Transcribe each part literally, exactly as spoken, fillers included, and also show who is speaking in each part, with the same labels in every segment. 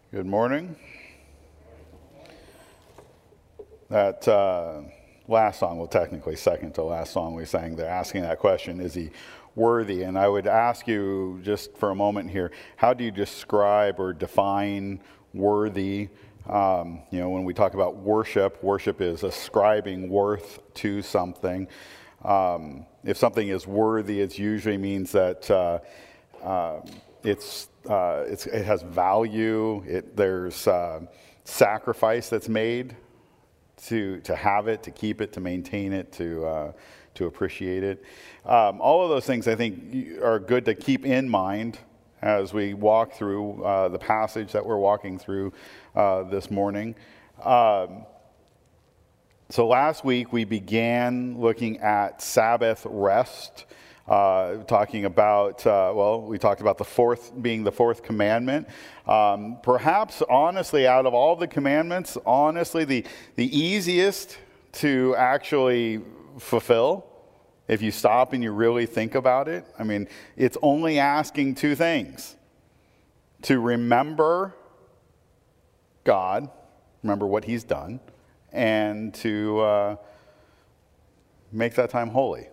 Speaker 1: Good morning. That uh, last song, well, technically second to last song we sang, they're asking that question, is he worthy? And I would ask you just for a moment here, how do you describe or define worthy? Um, you know, when we talk about worship, worship is ascribing worth to something. Um, if something is worthy, it usually means that uh, uh, it's, uh, it's it has value. It, there's uh, sacrifice that's made to to have it, to keep it, to maintain it, to uh, to appreciate it. Um, all of those things I think are good to keep in mind as we walk through uh, the passage that we're walking through uh, this morning. Um, so last week we began looking at Sabbath rest, uh, talking about, uh, well, we talked about the fourth being the fourth commandment. Um, perhaps, honestly, out of all the commandments, honestly, the, the easiest to actually fulfill, if you stop and you really think about it. I mean, it's only asking two things: to remember God, remember what He's done, and to uh, make that time holy.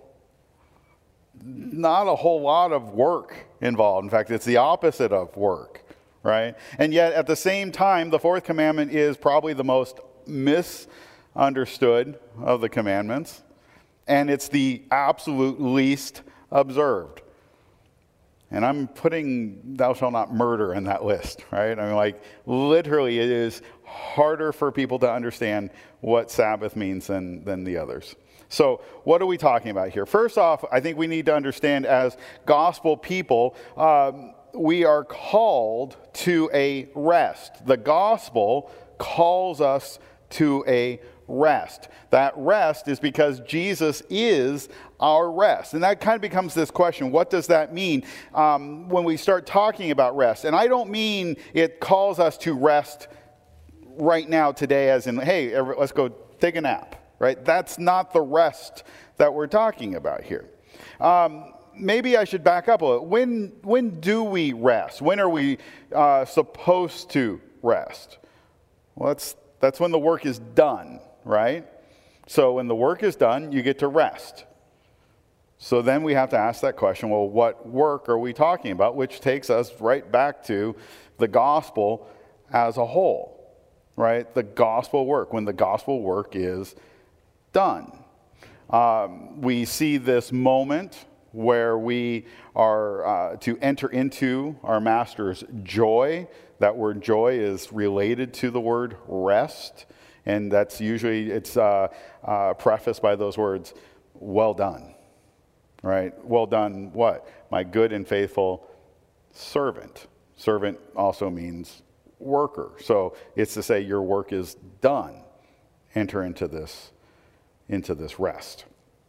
Speaker 1: Not a whole lot of work involved. In fact, it's the opposite of work, right? And yet, at the same time, the fourth commandment is probably the most misunderstood of the commandments, and it's the absolute least observed. And I'm putting thou shalt not murder in that list, right? I mean, like, literally, it is harder for people to understand what Sabbath means than, than the others. So what are we talking about here? First off, I think we need to understand as gospel people, um, we are called to a rest. The gospel calls us to a rest. That rest is because Jesus is our rest. And that kind of becomes this question: what does that mean um, when we start talking about rest? And I don't mean it calls us to rest right now, today, as in, hey, let's go take a nap, right? That's not the rest that we're talking about here. Um, maybe I should back up a little. When, when do we rest? When are we uh, supposed to rest? Well, that's, that's when the work is done, right? So when the work is done, you get to rest. So then we have to ask that question, well, what work are we talking about? Which takes us right back to the gospel as a whole, right? The gospel work, when the gospel work is done. Um, we see this moment where we are uh, to enter into our Master's joy. That word joy is related to the word rest. And that's usually, it's uh, uh, prefaced by those words, well done, right? Well done what? My good and faithful servant. Servant also means worker. So it's to say your work is done. Enter into this, into this rest.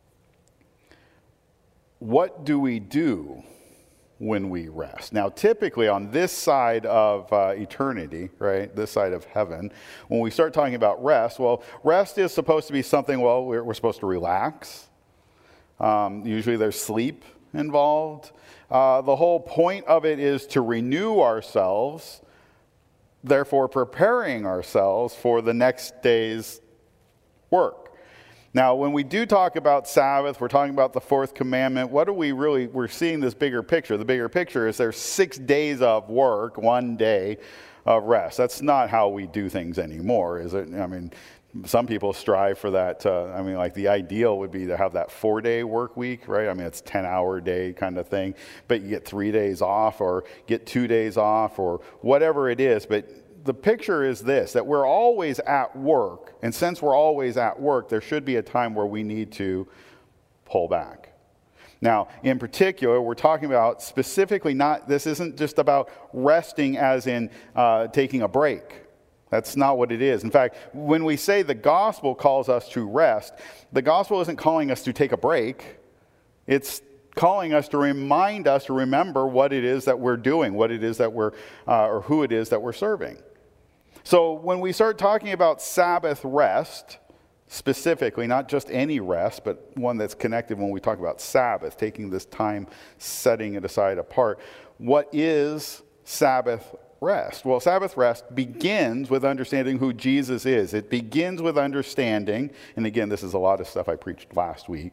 Speaker 1: What do we do when we rest? Now, typically on this side of uh, eternity, right, this side of heaven, when we start talking about rest, well, rest is supposed to be something, well, we're, we're supposed to relax. Um, usually there's sleep involved. Uh, the whole point of it is to renew ourselves, therefore preparing ourselves for the next day's work. Now, when we do talk about Sabbath, we're talking about the fourth commandment. What are we really, we're seeing this bigger picture. The bigger picture is there's six days of work, one day of rest. That's not how we do things anymore, is it? I mean, some people strive for that. Uh, I mean, like the ideal would be to have that four-day work week, right? I mean, it's ten-hour day kind of thing. But you get three days off or get two days off or whatever it is. But the picture is this, that we're always at work, and since we're always at work, there should be a time where we need to pull back. Now, in particular, we're talking about specifically not, this isn't just about resting as in uh, taking a break. That's not what it is. In fact, when we say the gospel calls us to rest, the gospel isn't calling us to take a break. It's calling us to remind us to remember what it is that we're doing, what it is that we're, uh, or who it is that we're serving. So when we start talking about Sabbath rest, specifically, not just any rest, but one that's connected when we talk about Sabbath, taking this time, setting it aside apart, what is Sabbath rest? Well, Sabbath rest begins with understanding who Jesus is. It begins with understanding, and again, this is a lot of stuff I preached last week.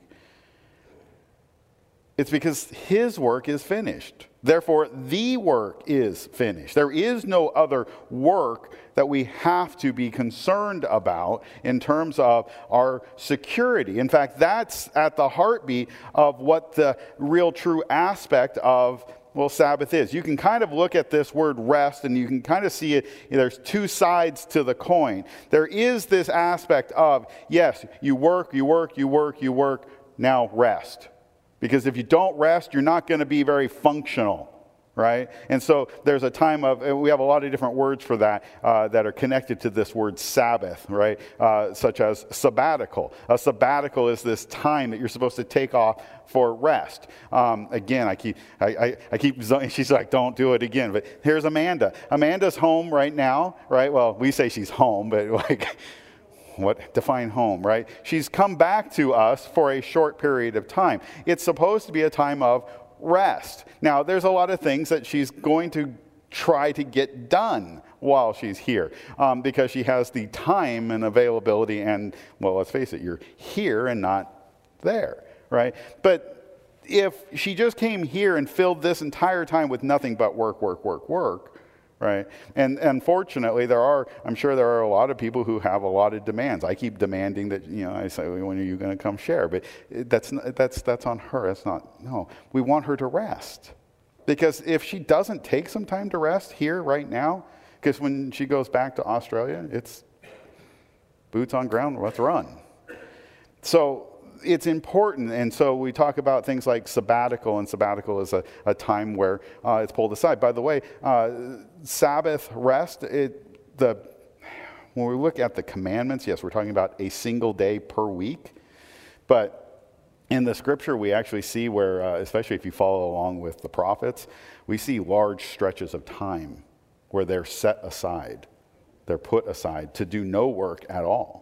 Speaker 1: It's because his work is finished. Therefore, the work is finished. There is no other work that we have to be concerned about in terms of our security. In fact, that's at the heartbeat of what the real true aspect of, well, Sabbath is. You can kind of look at this word rest and you can kind of see it. There's two sides to the coin. There is this aspect of, yes, you work, you work, you work, you work, now rest. Because if you don't rest, you're not going to be very functional, right? And so there's a time of, and we have a lot of different words for that uh, that are connected to this word Sabbath, right? Uh, such as sabbatical. A sabbatical is this time that you're supposed to take off for rest. Um, again, I keep, I, I, I keep, she's like, don't do it again. But here's Amanda. Amanda's home right now, right? Well, we say she's home, but like... What define home, right? She's come back to us for a short period of time. It's supposed to be a time of rest. Now, there's a lot of things that she's going to try to get done while she's here um, because she has the time and availability and, well, let's face it, you're here and not there, right? But if she just came here and filled this entire time with nothing but work, work, work, work, right? And unfortunately, there are, I'm sure there are a lot of people who have a lot of demands. I keep demanding that, you know, I say, when are you going to come share? But that's, that's, that's on her. That's not, no. We want her to rest. Because if she doesn't take some time to rest here right now, because when she goes back to Australia, it's boots on ground, let's run. So it's important, and so we talk about things like sabbatical, and sabbatical is a, a time where uh, it's pulled aside. By the way, uh, Sabbath rest, it, the, when we look at the commandments, yes, we're talking about a single day per week, but in the scripture we actually see where, uh, especially if you follow along with the prophets, we see large stretches of time where they're set aside, they're put aside to do no work at all.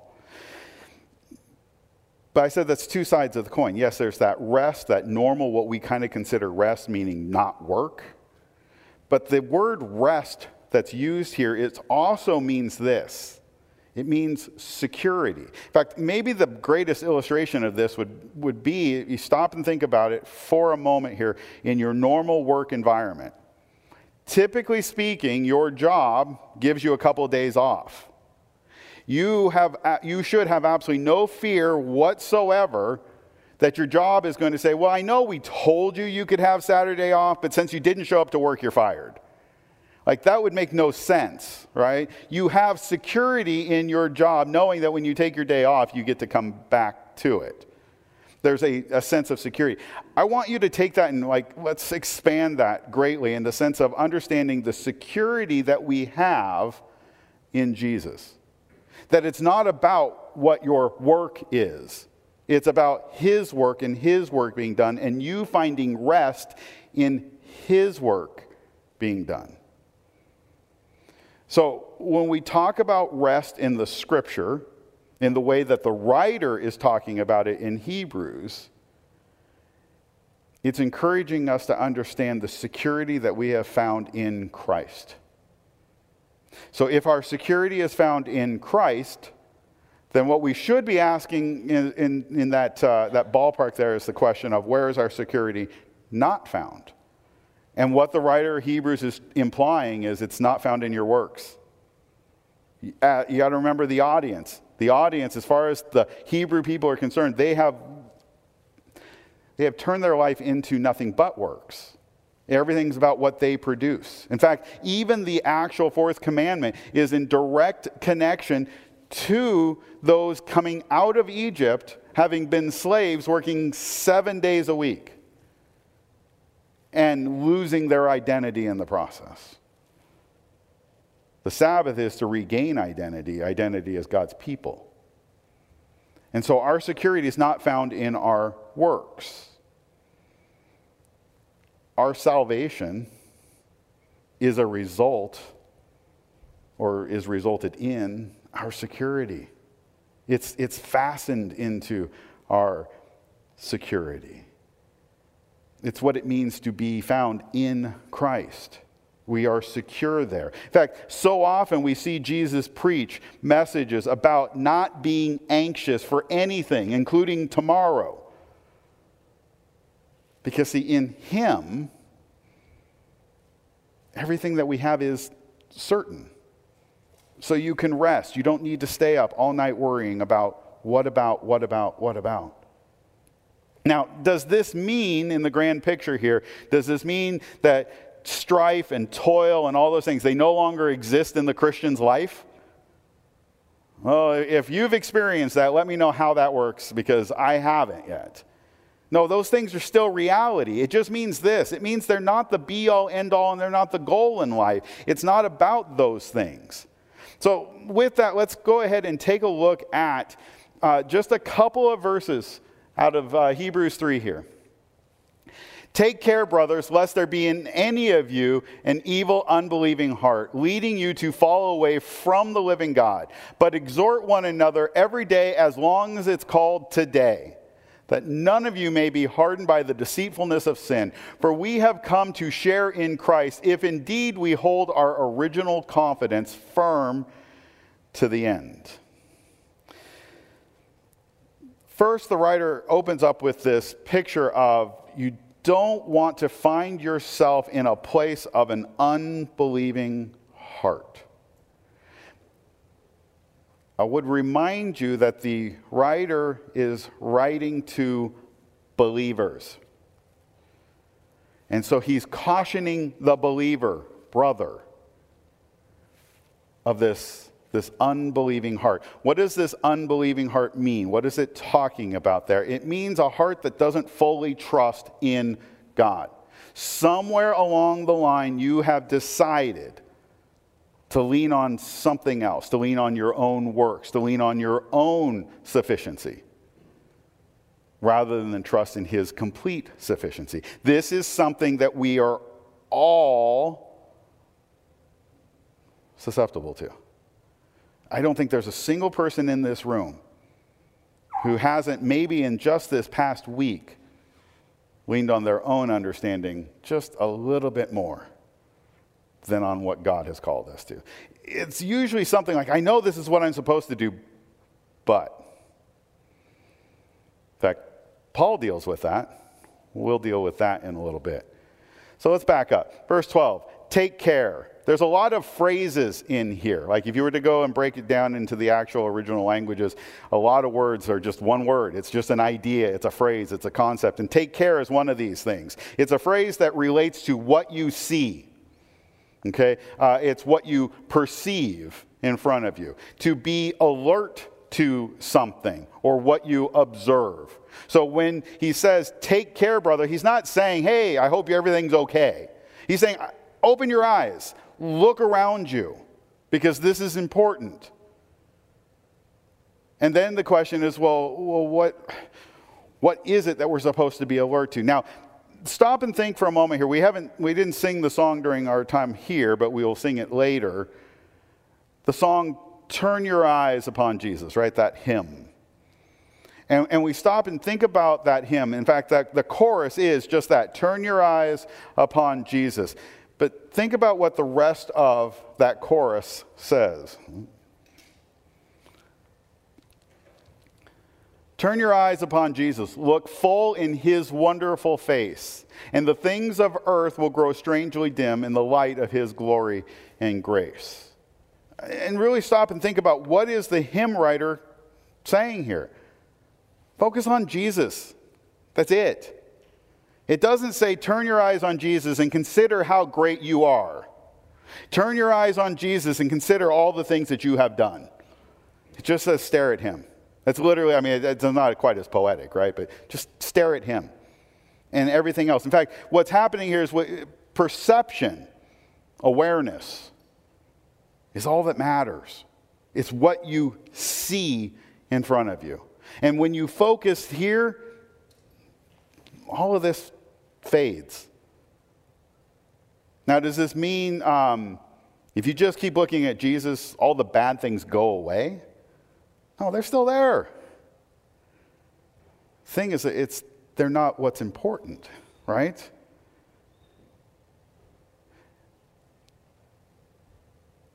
Speaker 1: But I said that's two sides of the coin. Yes, there's that rest, that normal, what we kind of consider rest, meaning not work. But the word rest that's used here, it also means this. It means security. In fact, maybe the greatest illustration of this would, would be, if you stop and think about it for a moment here, in your normal work environment. Typically speaking, your job gives you a couple of days off. You have, you should have absolutely no fear whatsoever that your job is going to say, well, I know we told you you could have Saturday off, but since you didn't show up to work, you're fired. Like, that would make no sense, right? You have security in your job knowing that when you take your day off, you get to come back to it. There's a, a sense of security. I want you to take that and, like, let's expand that greatly in the sense of understanding the security that we have in Jesus. That it's not about what your work is. It's about his work and his work being done and you finding rest in his work being done. So when we talk about rest in the scripture, in the way that the writer is talking about it in Hebrews, it's encouraging us to understand the security that we have found in Christ. So if our security is found in Christ, then what we should be asking in, in, in that, uh, that ballpark there is the question of where is our security not found? And what the writer of Hebrews is implying is it's not found in your works. Uh, you got to remember the audience. The audience, as far as the Hebrew people are concerned, they have, they have turned their life into nothing but works. Everything's about what they produce. In fact, even the actual fourth commandment is in direct connection to those coming out of Egypt, having been slaves, working seven days a week, and losing their identity in the process. The Sabbath is to regain identity, identity as God's people. And so our security is not found in our works. Our salvation is a result, or is resulted in, our security. It's, it's fastened into our security. It's what it means to be found in Christ. We are secure there. In fact, so often we see Jesus preach messages about not being anxious for anything, including tomorrow. Because, see, in Him, everything that we have is certain. So you can rest. You don't need to stay up all night worrying about what about, what about, what about. Now, does this mean, in the grand picture here, does this mean that strife and toil and all those things, they no longer exist in the Christian's life? Well, if you've experienced that, let me know how that works, because I haven't yet. No, those things are still reality. It just means this. It means they're not the be-all, end-all, and they're not the goal in life. It's not about those things. So with that, let's go ahead and take a look at uh, just a couple of verses out of uh, Hebrews three here. Take care, brothers, lest there be in any of you an evil, unbelieving heart, leading you to fall away from the living God. But exhort one another every day as long as it's called today, that none of you may be hardened by the deceitfulness of sin. For we have come to share in Christ, if indeed we hold our original confidence firm to the end. First, the writer opens up with this picture of you don't want to find yourself in a place of an unbelieving heart. I would remind you that the writer is writing to believers. And so he's cautioning the believer, brother, of this, this unbelieving heart. What does this unbelieving heart mean? What is it talking about there? It means a heart that doesn't fully trust in God. Somewhere along the line, you have decided to lean on something else, to lean on your own works, to lean on your own sufficiency, rather than trust in His complete sufficiency. This is something that we are all susceptible to. I don't think there's a single person in this room who hasn't, maybe in just this past week, leaned on their own understanding just a little bit more than on what God has called us to. It's usually something like, I know this is what I'm supposed to do, but. In fact, Paul deals with that. We'll deal with that in a little bit. So let's back up. Verse twelve, take care. There's a lot of phrases in here. Like if you were to go and break it down into the actual original languages, a lot of words are just one word. It's just an idea. It's a phrase. It's a concept. And take care is one of these things. It's a phrase that relates to what you see. Okay? Uh, it's what you perceive in front of you. To be alert to something or what you observe. So when he says, take care, brother, he's not saying, hey, I hope everything's okay. He's saying, open your eyes. Look around you, because this is important. And then the question is, well, well, what, what is it that we're supposed to be alert to? Now, stop and think for a moment here. We haven't, we didn't sing the song during our time here, but we will sing it later. The song, Turn Your Eyes Upon Jesus, right? That hymn. And, and we stop and think about that hymn. In fact, that the chorus is just that, turn your eyes upon Jesus. But think about what the rest of that chorus says. Turn your eyes upon Jesus. Look full in His wonderful face, and the things of earth will grow strangely dim in the light of His glory and grace. And really stop and think about, what is the hymn writer saying here? Focus on Jesus. That's it. It doesn't say, turn your eyes on Jesus and consider how great you are. Turn your eyes on Jesus and consider all the things that you have done. It just says, stare at Him. That's literally, I mean, it's not quite as poetic, right? But just stare at Him and everything else. In fact, what's happening here is what, perception, awareness, is all that matters. It's what you see in front of you. And when you focus here, all of this fades. Now, does this mean um, if you just keep looking at Jesus, all the bad things go away? No, they're still there. Thing is, it's they're not what's important, right?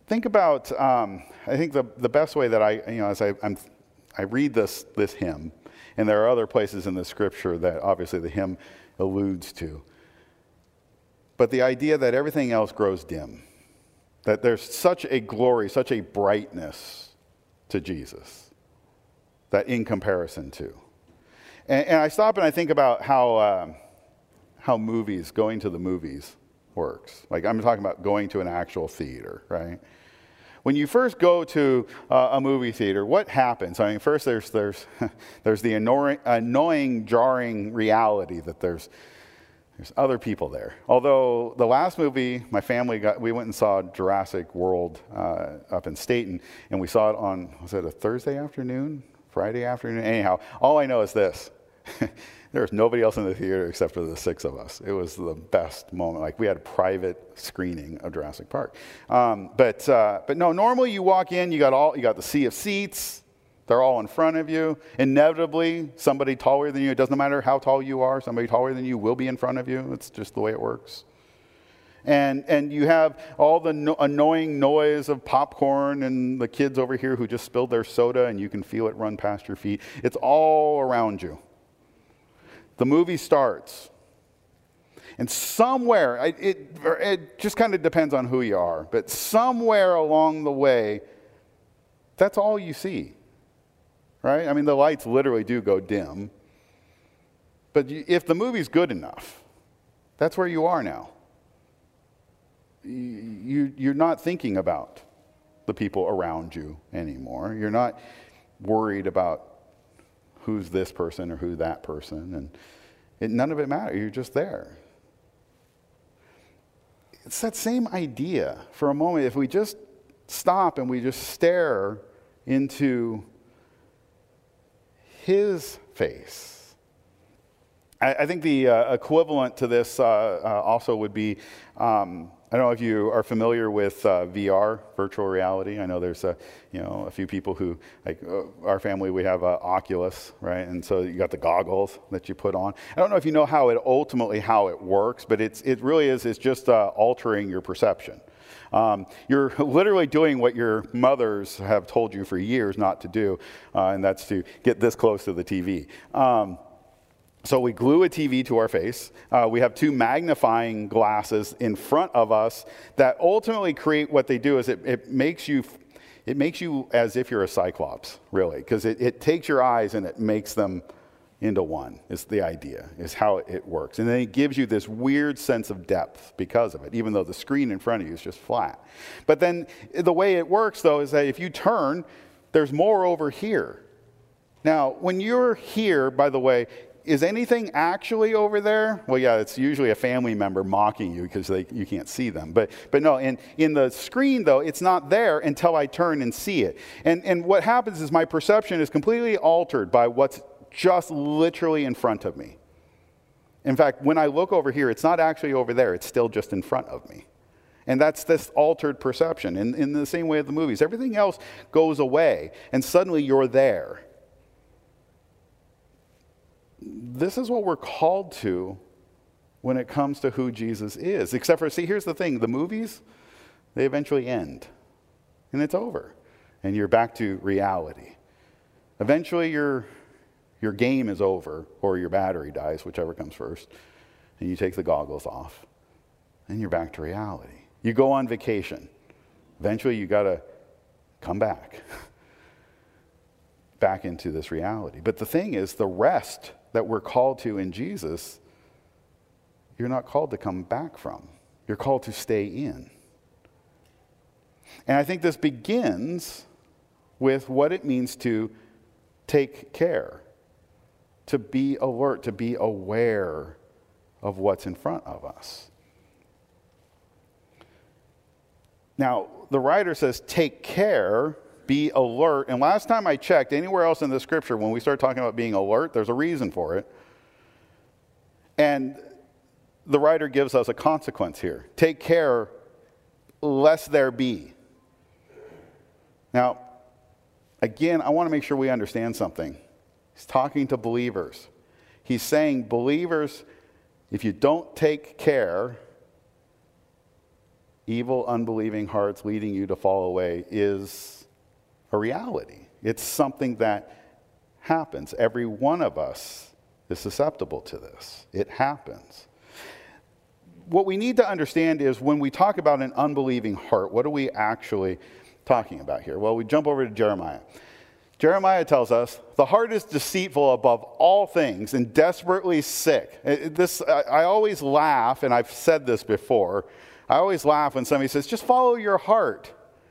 Speaker 1: think about, um, I think the, the best way that I, you know, as I, I'm, I read this, this hymn, and there are other places in the scripture that obviously the hymn alludes to, but the idea that everything else grows dim, that there's such a glory, such a brightness to Jesus, that in comparison to. And, and I stop and I think about how, uh, how movies, going to the movies works. Like I'm talking about going to an actual theater, right? When you first go to uh, a movie theater, what happens? I mean, first there's there's there's the annoying, annoying, jarring reality that there's there's other people there. Although the last movie, my family got, we went and saw Jurassic World uh, up in Staten, and we saw it on, was it a Thursday afternoon, Friday afternoon? Anyhow, all I know is this. There was nobody else in the theater except for the six of us. It was the best moment. Like we had a private screening of Jurassic Park. Um, but uh, but no, normally you walk in, you got all you got the sea of seats. They're all in front of you. Inevitably, somebody taller than you. It doesn't matter how tall you are. Somebody taller than you will be in front of you. It's just the way it works. And and you have all the no- annoying noise of popcorn and the kids over here who just spilled their soda, and you can feel it run past your feet. It's all around you. The movie starts, and somewhere, it, it, it just kind of depends on who you are, but somewhere along the way, that's all you see, right? I mean, the lights literally do go dim, but you, if the movie's good enough, that's where you are now. You, you're not thinking about the people around you anymore. You're not worried about who's this person or who that person, and it, none of it matters. You're just there. It's that same idea for a moment. If we just stop and we just stare into his face. I, I think the uh, equivalent to this uh, uh, also would be, um, I don't know if you are familiar with uh, V R, virtual reality. I know there's a, you know, a few people who, like uh, our family, we have uh, Oculus, right? And so you got the goggles that you put on. I don't know if you know how it ultimately how it works, but it's it really is it's just uh, altering your perception. Um, you're literally doing what your mothers have told you for years not to do, uh, and that's to get this close to the T V. Um, So we glue a T V to our face. Uh, we have two magnifying glasses in front of us that ultimately create what they do is it, it makes you it makes you as if you're a cyclops, really, because it, it takes your eyes and it makes them into one, is the idea, is how it works. And then it gives you this weird sense of depth because of it, even though the screen in front of you is just flat. But then the way it works, though, is that if you turn, there's more over here. Now, when you're here, by the way, is anything actually over there? Well, yeah, it's usually a family member mocking you because they, you can't see them. But but no, in, in the screen, though, it's not there until I turn and see it. And, and what happens is my perception is completely altered by what's just literally in front of me. In fact, when I look over here, it's not actually over there. It's still just in front of me. And that's this altered perception. In, in the same way of the movies. Everything else goes away, and suddenly you're there. This is what we're called to when it comes to who Jesus is. Except for, see, here's the thing. The movies, they eventually end. And it's over. And you're back to reality. Eventually, your, your game is over, or your battery dies, whichever comes first. And you take the goggles off. And you're back to reality. You go on vacation. Eventually, you got to come back. Back into this reality. But the thing is, the rest that we're called to in Jesus, you're not called to come back from. You're called to stay in. And I think this begins with what it means to take care, to be alert, to be aware of what's in front of us. Now, the writer says, take care, be alert. And last time I checked, anywhere else in the scripture, when we start talking about being alert, there's a reason for it. And the writer gives us a consequence here. Take care, lest there be. Now, again, I want to make sure we understand something. He's talking to believers. He's saying, believers, if you don't take care, evil, unbelieving hearts leading you to fall away is a reality. It's something that happens. Every one of us is susceptible to this. It happens. What we need to understand is when we talk about an unbelieving heart, what are we actually talking about here? Well, we jump over to Jeremiah. Jeremiah tells us, the heart is deceitful above all things and desperately sick. This, I always laugh, and I've said this before, I always laugh when somebody says, just follow your heart.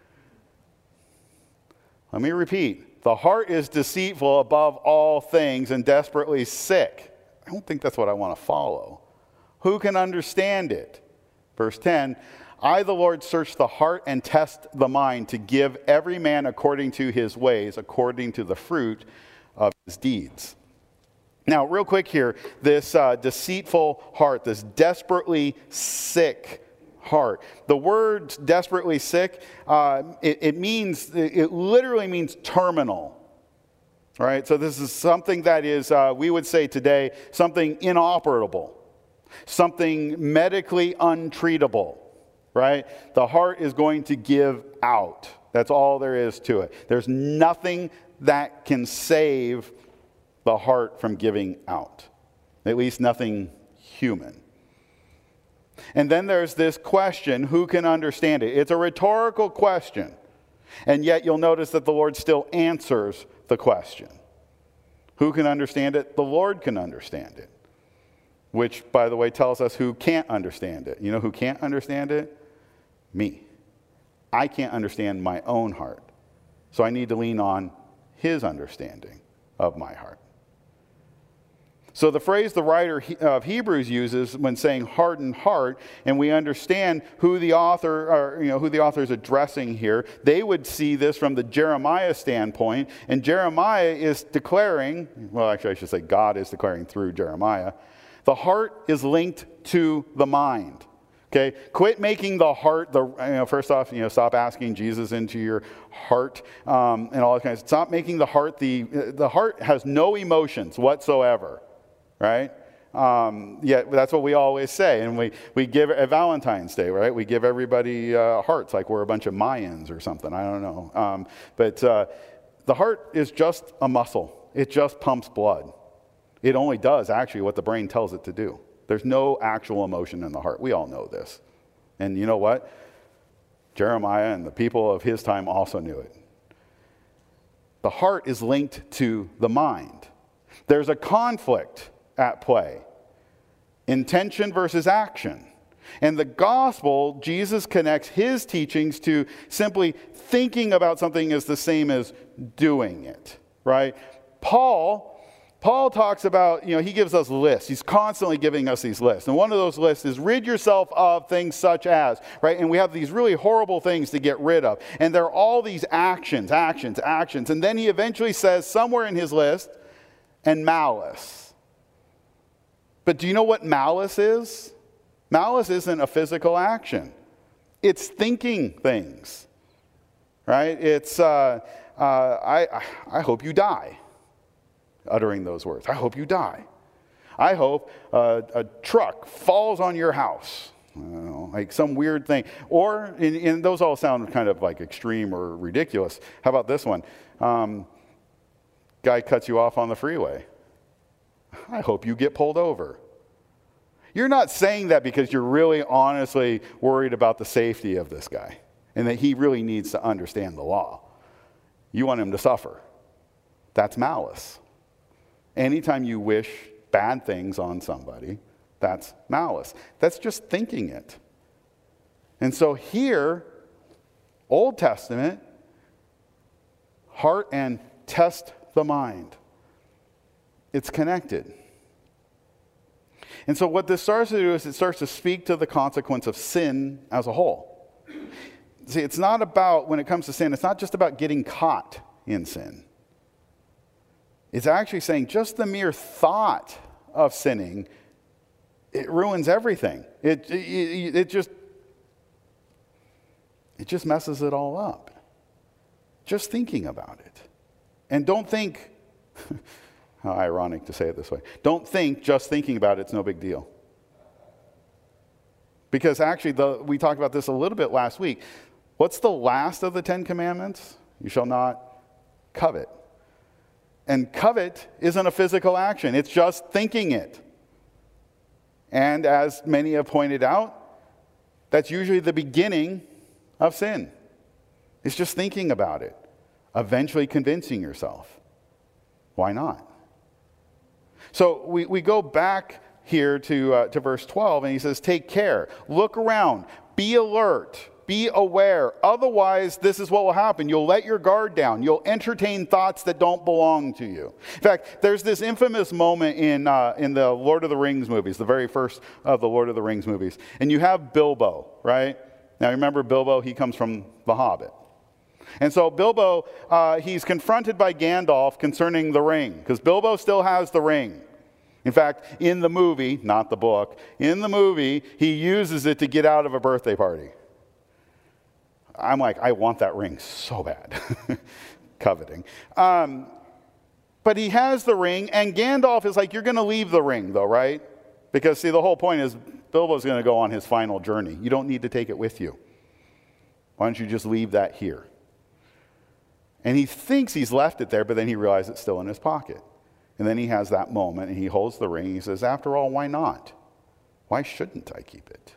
Speaker 1: Let me repeat. The heart is deceitful above all things and desperately sick. I don't think that's what I want to follow. Who can understand it? Verse ten, I, the Lord, search the heart and test the mind to give every man according to his ways, according to the fruit of his deeds. Now, real quick here, this uh, deceitful heart, this desperately sick heart. The word desperately sick, uh, it, it means, it literally means terminal. All right, so this is something that is, uh, we would say today, something inoperable, something medically untreatable, right? The heart is going to give out. That's all there is to it. There's nothing that can save the heart from giving out, at least nothing human. And then there's this question, who can understand it? It's a rhetorical question. And yet you'll notice that the Lord still answers the question. Who can understand it? The Lord can understand it. Which, by the way, tells us who can't understand it. You know who can't understand it? Me. I can't understand my own heart. So I need to lean on his understanding of my heart. So the phrase the writer of Hebrews uses when saying hardened heart, and we understand who the author, or, you know, who the author is addressing here, they would see this from the Jeremiah standpoint, and Jeremiah is declaring, well, actually I should say God is declaring through Jeremiah, the heart is linked to the mind. Okay, quit making the heart, the, you know, first off, you know, stop asking Jesus into your heart um, and all that kind of stuff. Stop making the heart, the, the heart has no emotions whatsoever. Right? Um, yeah, that's what we always say. And we, we give at Valentine's Day, right? We give everybody uh, hearts like we're a bunch of Mayans or something. I don't know. Um, but uh, the heart is just a muscle. It just pumps blood. It only does actually what the brain tells it to do. There's no actual emotion in the heart. We all know this. And you know what? Jeremiah and the people of his time also knew it. The heart is linked to the mind. There's a conflict at play. Intention versus action. In the gospel, Jesus connects his teachings to simply thinking about something as the same as doing it, right? Paul, Paul talks about, you know, he gives us lists. He's constantly giving us these lists. And one of those lists is rid yourself of things such as, right? And we have these really horrible things to get rid of. And there are all these actions, actions, actions. And then he eventually says somewhere in his list, and malice. But do you know what malice is? Malice isn't a physical action. It's thinking things, right? It's, uh, uh, I, I hope you die, uttering those words. I hope you die. I hope uh, a truck falls on your house, I don't know, like some weird thing. Or, and, and those all sound kind of like extreme or ridiculous. How about this one? Um, guy cuts you off on the freeway. I hope you get pulled over. You're not saying that because you're really honestly worried about the safety of this guy and that he really needs to understand the law. You want him to suffer. That's malice. Anytime you wish bad things on somebody, that's malice. That's just thinking it. And so here, Old Testament, heart and test the mind. It's connected. And so what this starts to do is it starts to speak to the consequence of sin as a whole. See, it's not about, when it comes to sin, it's not just about getting caught in sin. It's actually saying just the mere thought of sinning, it ruins everything. It, it, it just, it just messes it all up. Just thinking about it. And don't think, how ironic to say it this way, don't think just thinking about it's no big deal. Because actually, the, we talked about this a little bit last week. What's the last of the Ten Commandments? You shall not covet. And covet isn't a physical action. It's just thinking it. And as many have pointed out, that's usually the beginning of sin. It's just thinking about it, eventually convincing yourself. Why not? So we, we go back here to, uh, to verse twelve, and he says, take care, look around, be alert, be aware. Otherwise, this is what will happen. You'll let your guard down. You'll entertain thoughts that don't belong to you. In fact, there's this infamous moment in, uh, in the Lord of the Rings movies, the very first of the Lord of the Rings movies. And you have Bilbo, right? Now, remember Bilbo, he comes from The Hobbit. And so Bilbo, uh, he's confronted by Gandalf concerning the ring, because Bilbo still has the ring. In fact, in the movie, not the book, in the movie, he uses it to get out of a birthday party. I'm like, I want that ring so bad. Coveting. Um, but he has the ring, and Gandalf is like, you're going to leave the ring, though, right? Because, see, the whole point is Bilbo's going to go on his final journey. You don't need to take it with you. Why don't you just leave that here? And he thinks he's left it there, but then he realizes it's still in his pocket. And then he has that moment, and he holds the ring. And he says, after all, why not? Why shouldn't I keep it?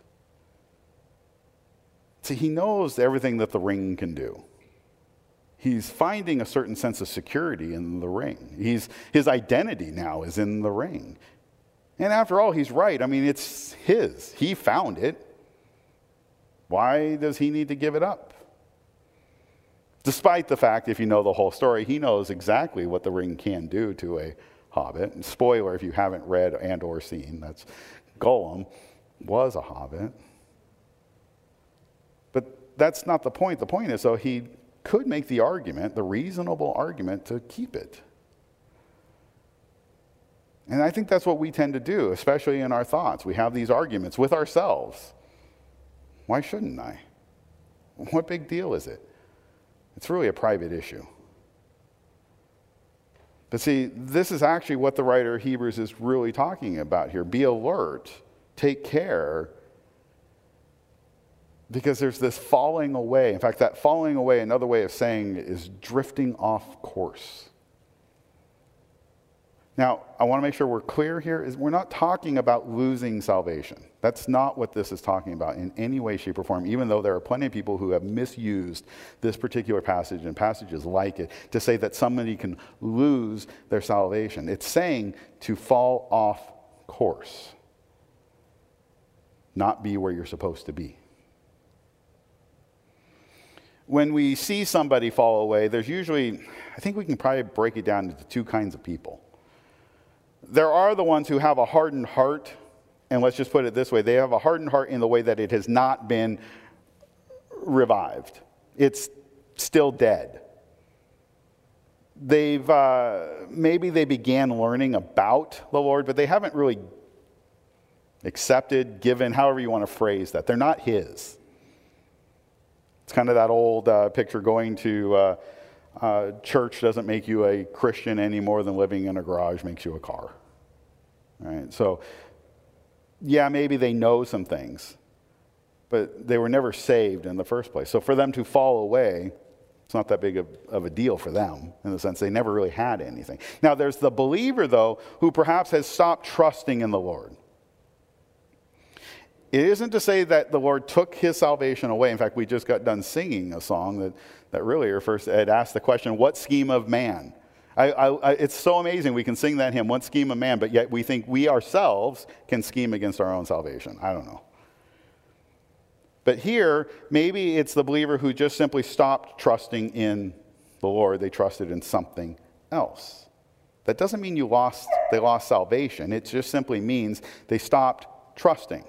Speaker 1: See, he knows everything that the ring can do. He's finding a certain sense of security in the ring. He's, his identity now is in the ring. And after all, he's right. I mean, it's his. He found it. Why does he need to give it up? Despite the fact, if you know the whole story, he knows exactly what the ring can do to a hobbit. And spoiler, if you haven't read and or seen, that's Gollum was a hobbit. But that's not the point. The point is, though, he could make the argument, the reasonable argument, to keep it. And I think that's what we tend to do, especially in our thoughts. We have these arguments with ourselves. Why shouldn't I? What big deal is it? It's really a private issue. But see, this is actually what the writer of Hebrews is really talking about here. Be alert, take care, because there's this falling away. In fact, that falling away, another way of saying it, is drifting off course. Now, I want to make sure we're clear here. Is we're not talking about losing salvation. That's not what this is talking about in any way, shape, or form, even though there are plenty of people who have misused this particular passage and passages like it to say that somebody can lose their salvation. It's saying to fall off course, not be where you're supposed to be. When we see somebody fall away, there's usually, I think we can probably break it down into two kinds of people. There are the ones who have a hardened heart, and let's just put it this way, they have a hardened heart in the way that it has not been revived. It's still dead. They've, uh, maybe they began learning about the Lord, but they haven't really accepted, given, however you want to phrase that. They're not His. It's kind of that old uh, picture, going to uh, uh, church doesn't make you a Christian any more than living in a garage makes you a car. Right? So, yeah, maybe they know some things, but they were never saved in the first place. So for them to fall away, it's not that big of, of a deal for them, in the sense they never really had anything. Now, there's the believer, though, who perhaps has stopped trusting in the Lord. It isn't to say that the Lord took his salvation away. In fact, we just got done singing a song that, that really refers to, it asked the question, what scheme of man? I, I, it's so amazing we can sing that hymn, what scheme of man, but yet we think we ourselves can scheme against our own salvation. I don't know. But here, maybe it's the believer who just simply stopped trusting in the Lord. They trusted in something else. That doesn't mean you lost, they lost salvation. It just simply means they stopped trusting.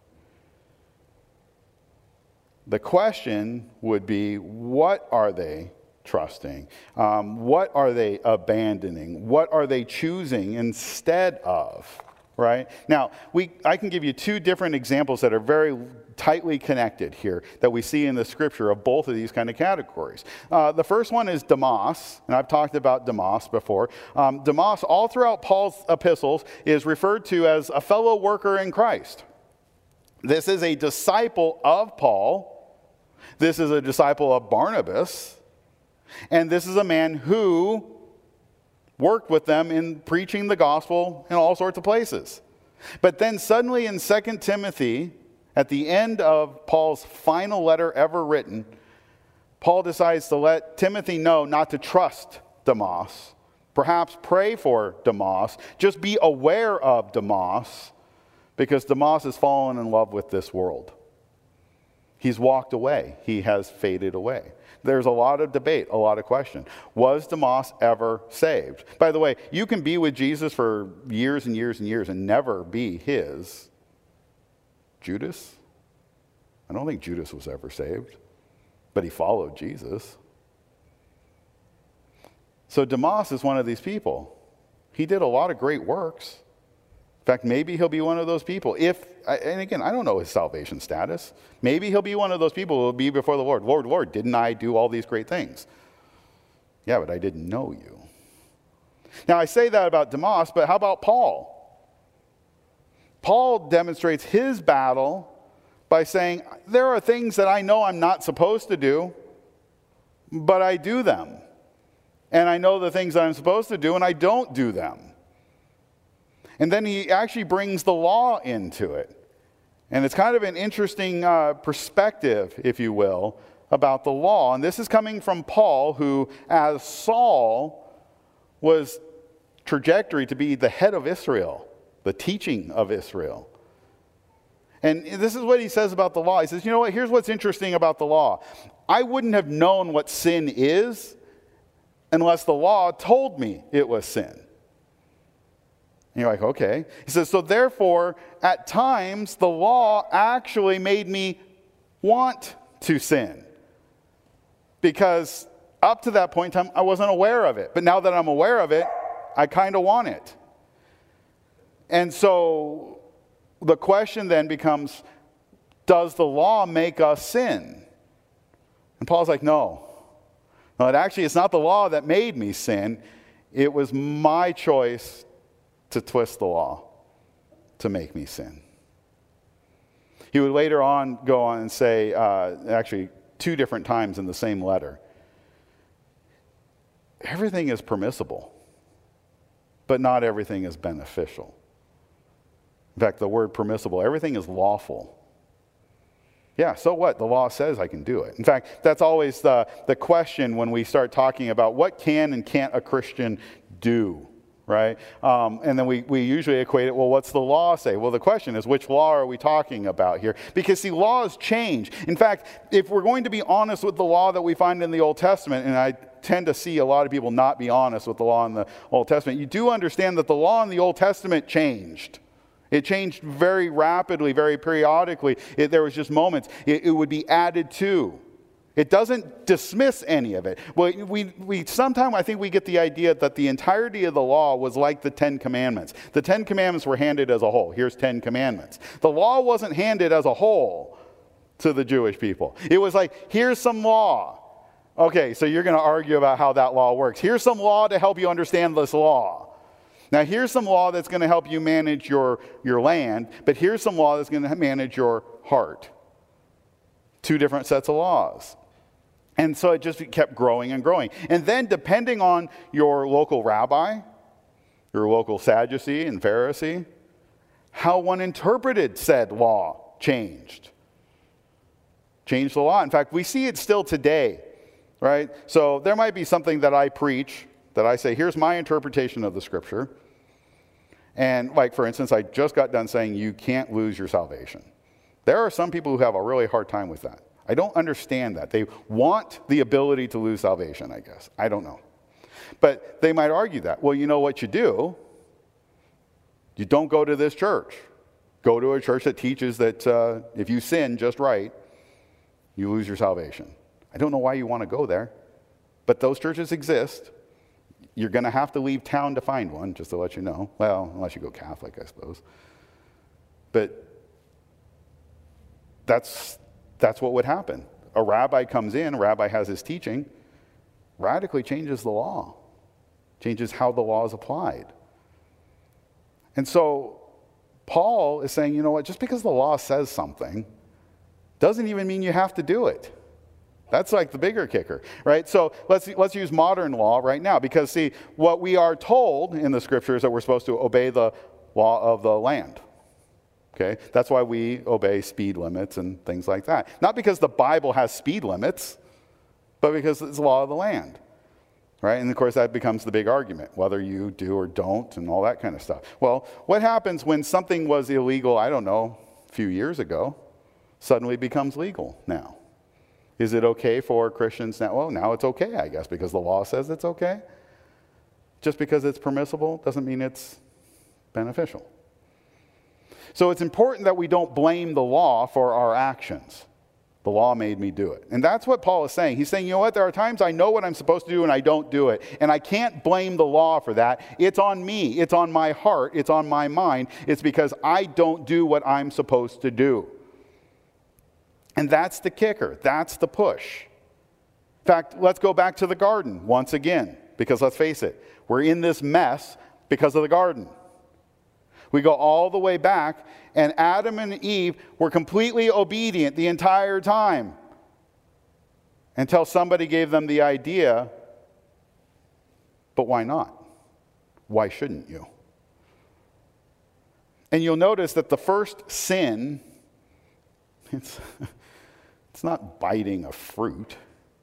Speaker 1: The question would be, what are they trusting? Um, what are they abandoning? What are they choosing instead of? Right? Now, we, I can give you two different examples that are very tightly connected here that we see in the scripture of both of these kind of categories. Uh, the first one is Demas, and I've talked about Demas before. Um, Demas, all throughout Paul's epistles, is referred to as a fellow worker in Christ. This is a disciple of Paul. This is a disciple of Barnabas. And this is a man who worked with them in preaching the gospel in all sorts of places. But then suddenly in Second Timothy, at the end of Paul's final letter ever written, Paul decides to let Timothy know not to trust Demas. Perhaps pray for Demas. Just be aware of Demas, because Demas has fallen in love with this world. He's walked away. He has faded away. There's a lot of debate, a lot of question. Was Demas ever saved? By the way, you can be with Jesus for years and years and years and never be his. Judas? I don't think Judas was ever saved, but he followed Jesus. So Demas is one of these people. He did a lot of great works. In fact, maybe he'll be one of those people. If, and again, I don't know his salvation status. Maybe he'll be one of those people who will be before the Lord. Lord, Lord, didn't I do all these great things? Yeah, but I didn't know you. Now, I say that about Demas, but how about Paul? Paul demonstrates his battle by saying, there are things that I know I'm not supposed to do, but I do them. And I know the things that I'm supposed to do, and I don't do them. And then he actually brings the law into it. And it's kind of an interesting uh, perspective, if you will, about the law. And this is coming from Paul, who, as Saul, was trajectory to be the head of Israel, the teaching of Israel. And this is what he says about the law. He says, you know what, here's what's interesting about the law. I wouldn't have known what sin is unless the law told me it was sin. And you're like, okay. He says, so therefore, at times, the law actually made me want to sin. Because up to that point in time, I wasn't aware of it. But now that I'm aware of it, I kind of want it. And so the question then becomes, does the law make us sin? And Paul's like, no. No, it actually, it's not the law that made me sin. It was my choice to twist the law to make me sin. He would later on go on and say, uh, actually two different times in the same letter, everything is permissible, but not everything is beneficial. In fact, the word permissible, everything is lawful. Yeah, so what? The law says I can do it. In fact, that's always the, the question when we start talking about what can and can't a Christian do, right? Um, and then we, we usually equate it, well, what's the law say? Well, the question is, which law are we talking about here? Because, see, laws change. In fact, if we're going to be honest with the law that we find in the Old Testament, and I tend to see a lot of people not be honest with the law in the Old Testament, you do understand that the law in the Old Testament changed. It changed very rapidly, very periodically. It, there was just moments. It, it would be added to. It doesn't dismiss any of it. Well, we, we sometimes I think we get the idea that the entirety of the law was like the Ten Commandments. The Ten Commandments were handed as a whole. Here's Ten Commandments. The law wasn't handed as a whole to the Jewish people. It was like, here's some law. Okay, so you're going to argue about how that law works. Here's some law to help you understand this law. Now, here's some law that's going to help you manage your, your land, but here's some law that's going to manage your heart. Two different sets of laws. And so it just kept growing and growing. And then, depending on your local rabbi, your local Sadducee and Pharisee, how one interpreted said law changed. Changed the law. In fact, we see it still today, right? So there might be something that I preach that I say, here's my interpretation of the scripture. And like, for instance, I just got done saying you can't lose your salvation. There are some people who have a really hard time with that. I don't understand that. They want the ability to lose salvation, I guess. I don't know. But they might argue that. Well, you know what you do? You don't go to this church. Go to a church that teaches that uh, if you sin just right, you lose your salvation. I don't know why you want to go there, but those churches exist. You're going to have to leave town to find one, just to let you know. Well, unless you go Catholic, I suppose. But that's, that's what would happen. A rabbi comes in, a rabbi has his teaching, radically changes the law, changes how the law is applied. And so Paul is saying, you know what, just because the law says something doesn't even mean you have to do it. That's like the bigger kicker, right? So let's let's use modern law right now, because see, what we are told in the scriptures that we're supposed to obey the law of the land. Okay? That's why we obey speed limits and things like that. Not because the Bible has speed limits, but because it's the law of the land. Right? And of course that becomes the big argument, whether you do or don't and all that kind of stuff. Well, what happens when something was illegal, I don't know, a few years ago, suddenly becomes legal now? Is it okay for Christians now? Well, now it's okay, I guess, because the law says it's okay. Just because it's permissible doesn't mean it's beneficial. So it's important that we don't blame the law for our actions. The law made me do it. And that's what Paul is saying. He's saying, you know what, there are times I know what I'm supposed to do and I don't do it. And I can't blame the law for that. It's on me. It's on my heart. It's on my mind. It's because I don't do what I'm supposed to do. And that's the kicker. That's the push. In fact, let's go back to the garden once again, because let's face it, we're in this mess because of the garden. We go all the way back, and Adam and Eve were completely obedient the entire time until somebody gave them the idea, but why not? Why shouldn't you? And you'll notice that the first sin, it's, it's not biting a fruit.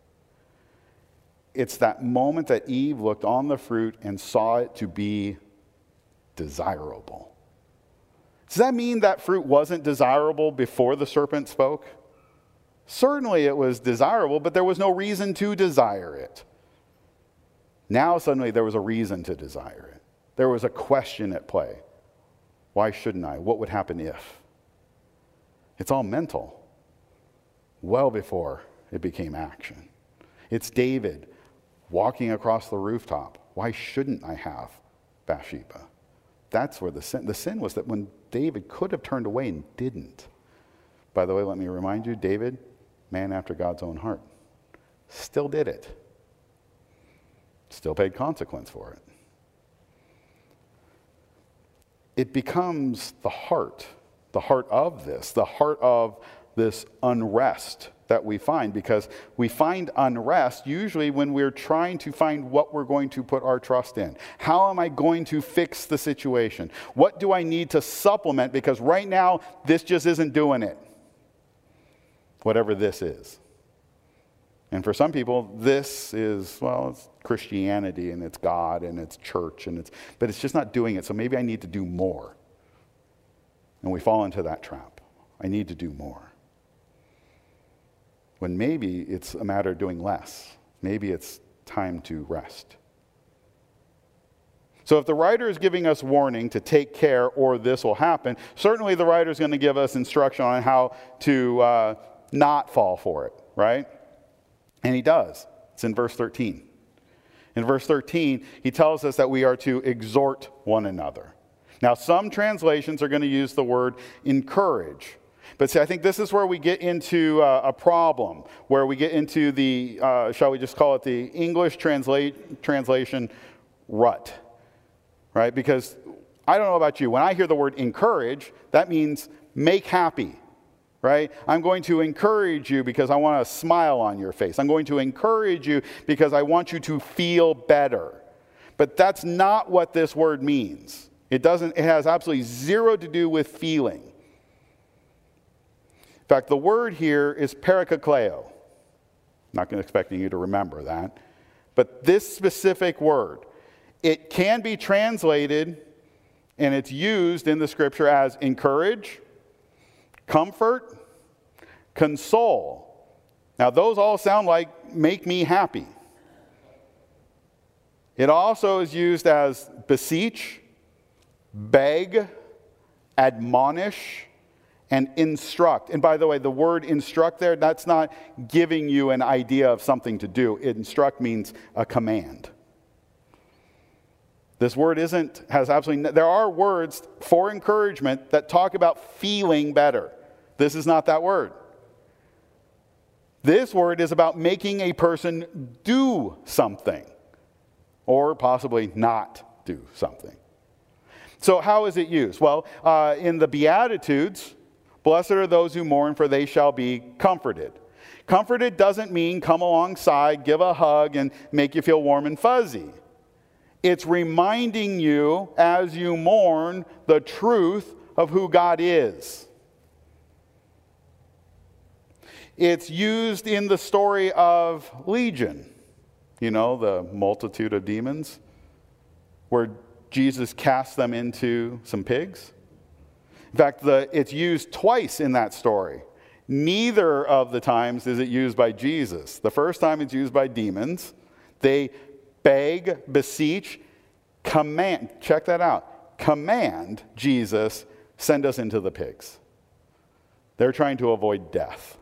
Speaker 1: It's that moment that Eve looked on the fruit and saw it to be desirable. Does that mean that fruit wasn't desirable before the serpent spoke? Certainly it was desirable, but there was no reason to desire it. Now suddenly there was a reason to desire it. There was a question at play. Why shouldn't I? What would happen if? It's all mental. Well before it became action. It's David walking across the rooftop. Why shouldn't I have Bathsheba? That's where the sin, the sin was that when David could have turned away and didn't. By the way, let me remind you, David, man after God's own heart, still did it. Still paid consequence for it. It becomes the heart, the heart of this, the heart of this unrest that we find, because we find unrest usually when we're trying to find what we're going to put our trust in. How am I going to fix the situation? What do I need to supplement? Because right now, this just isn't doing it. Whatever this is. And for some people, this is, well, it's Christianity and it's God and it's church, and it's, but it's just not doing it. So maybe I need to do more. And we fall into that trap. I need to do more. When maybe it's a matter of doing less. Maybe it's time to rest. So if the writer is giving us warning to take care or this will happen, certainly the writer is going to give us instruction on how to uh, not fall for it, right? And he does. It's in verse thirteen. In verse thirteen, he tells us that we are to exhort one another. Now, some translations are going to use the word encourage. But see, I think this is where we get into uh, a problem, where we get into the, uh, shall we just call it the English translate, translation rut, right? Because I don't know about you, when I hear the word encourage, that means make happy, right? I'm going to encourage you because I want a smile on your face. I'm going to encourage you because I want you to feel better. But that's not what this word means. It doesn't, it has absolutely zero to do with feeling. In fact, the word here is parakakleo. Not expecting you to remember that. But this specific word, it can be translated, and it's used in the scripture as encourage, comfort, console. Now, those all sound like make me happy. It also is used as beseech, beg, admonish, and instruct. And by the way, the word instruct there, that's not giving you an idea of something to do. Instruct means a command. This word isn't, has absolutely, there are words for encouragement that talk about feeling better. This is not that word. This word is about making a person do something, or possibly not do something. So how is it used? Well, uh, in the Beatitudes, blessed are those who mourn, for they shall be comforted. Comforted doesn't mean come alongside, give a hug, and make you feel warm and fuzzy. It's reminding you as you mourn the truth of who God is. It's used in the story of Legion, you know, the multitude of demons, where Jesus cast them into some pigs. In fact, the, it's used twice in that story. Neither of the times is it used by Jesus. The first time it's used by demons. They beg, beseech, command, check that out, command Jesus, send us into the pigs. They're trying to avoid death.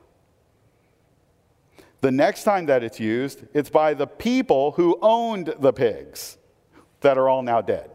Speaker 1: The next time that it's used, it's by the people who owned the pigs that are all now dead.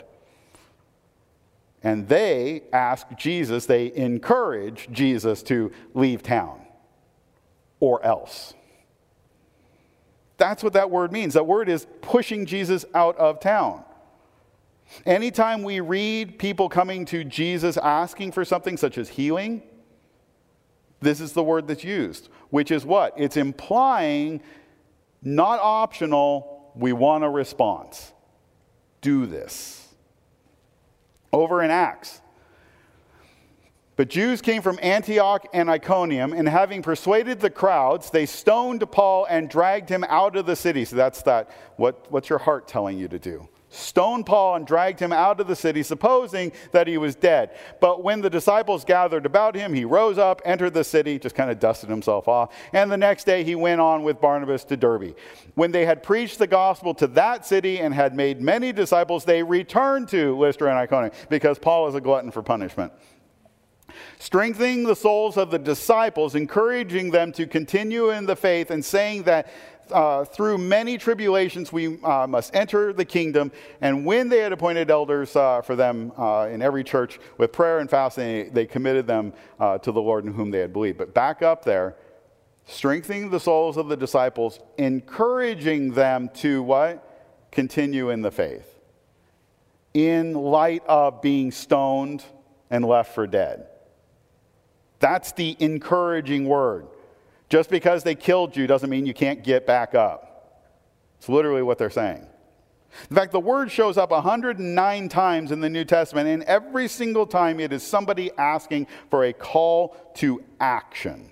Speaker 1: And they ask Jesus, they encourage Jesus to leave town or else. That's what that word means. That word is pushing Jesus out of town. Anytime we read people coming to Jesus asking for something such as healing, this is the word that's used, which is what? It's implying, not optional, we want a response. Do this. Over in Acts. But Jews came from Antioch and Iconium, and having persuaded the crowds, they stoned Paul and dragged him out of the city. So that's that. What, what's your heart telling you to do? Stoned Paul and dragged him out of the city, supposing that he was dead. But when the disciples gathered about him, he rose up, entered the city, just kind of dusted himself off. And the next day he went on with Barnabas to Derbe. When they had preached the gospel to that city and had made many disciples, they returned to Lystra and Iconium, because Paul is a glutton for punishment. Strengthening the souls of the disciples, encouraging them to continue in the faith, and saying that Uh, through many tribulations we uh, must enter the kingdom. And when they had appointed elders uh, for them uh, in every church with prayer and fasting, they, they committed them uh, to the Lord in whom they had believed. But back up there, strengthening the souls of the disciples, encouraging them to what? Continue in the faith. In light of being stoned and left for dead. That's the encouraging word. Just because they killed you doesn't mean you can't get back up. It's literally what they're saying. In fact, the word shows up one hundred nine times in the New Testament, and every single time it is somebody asking for a call to action.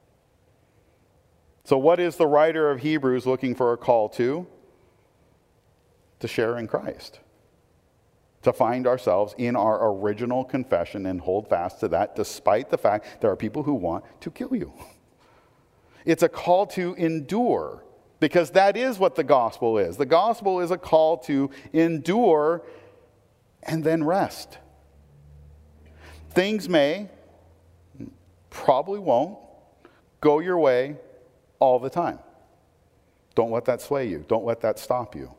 Speaker 1: So what is the writer of Hebrews looking for a call to? To share in Christ. To find ourselves in our original confession and hold fast to that, despite the fact there are people who want to kill you. It's a call to endure, because that is what the gospel is. The gospel is a call to endure and then rest. Things may, probably won't, go your way all the time. Don't let that sway you. Don't let that stop you.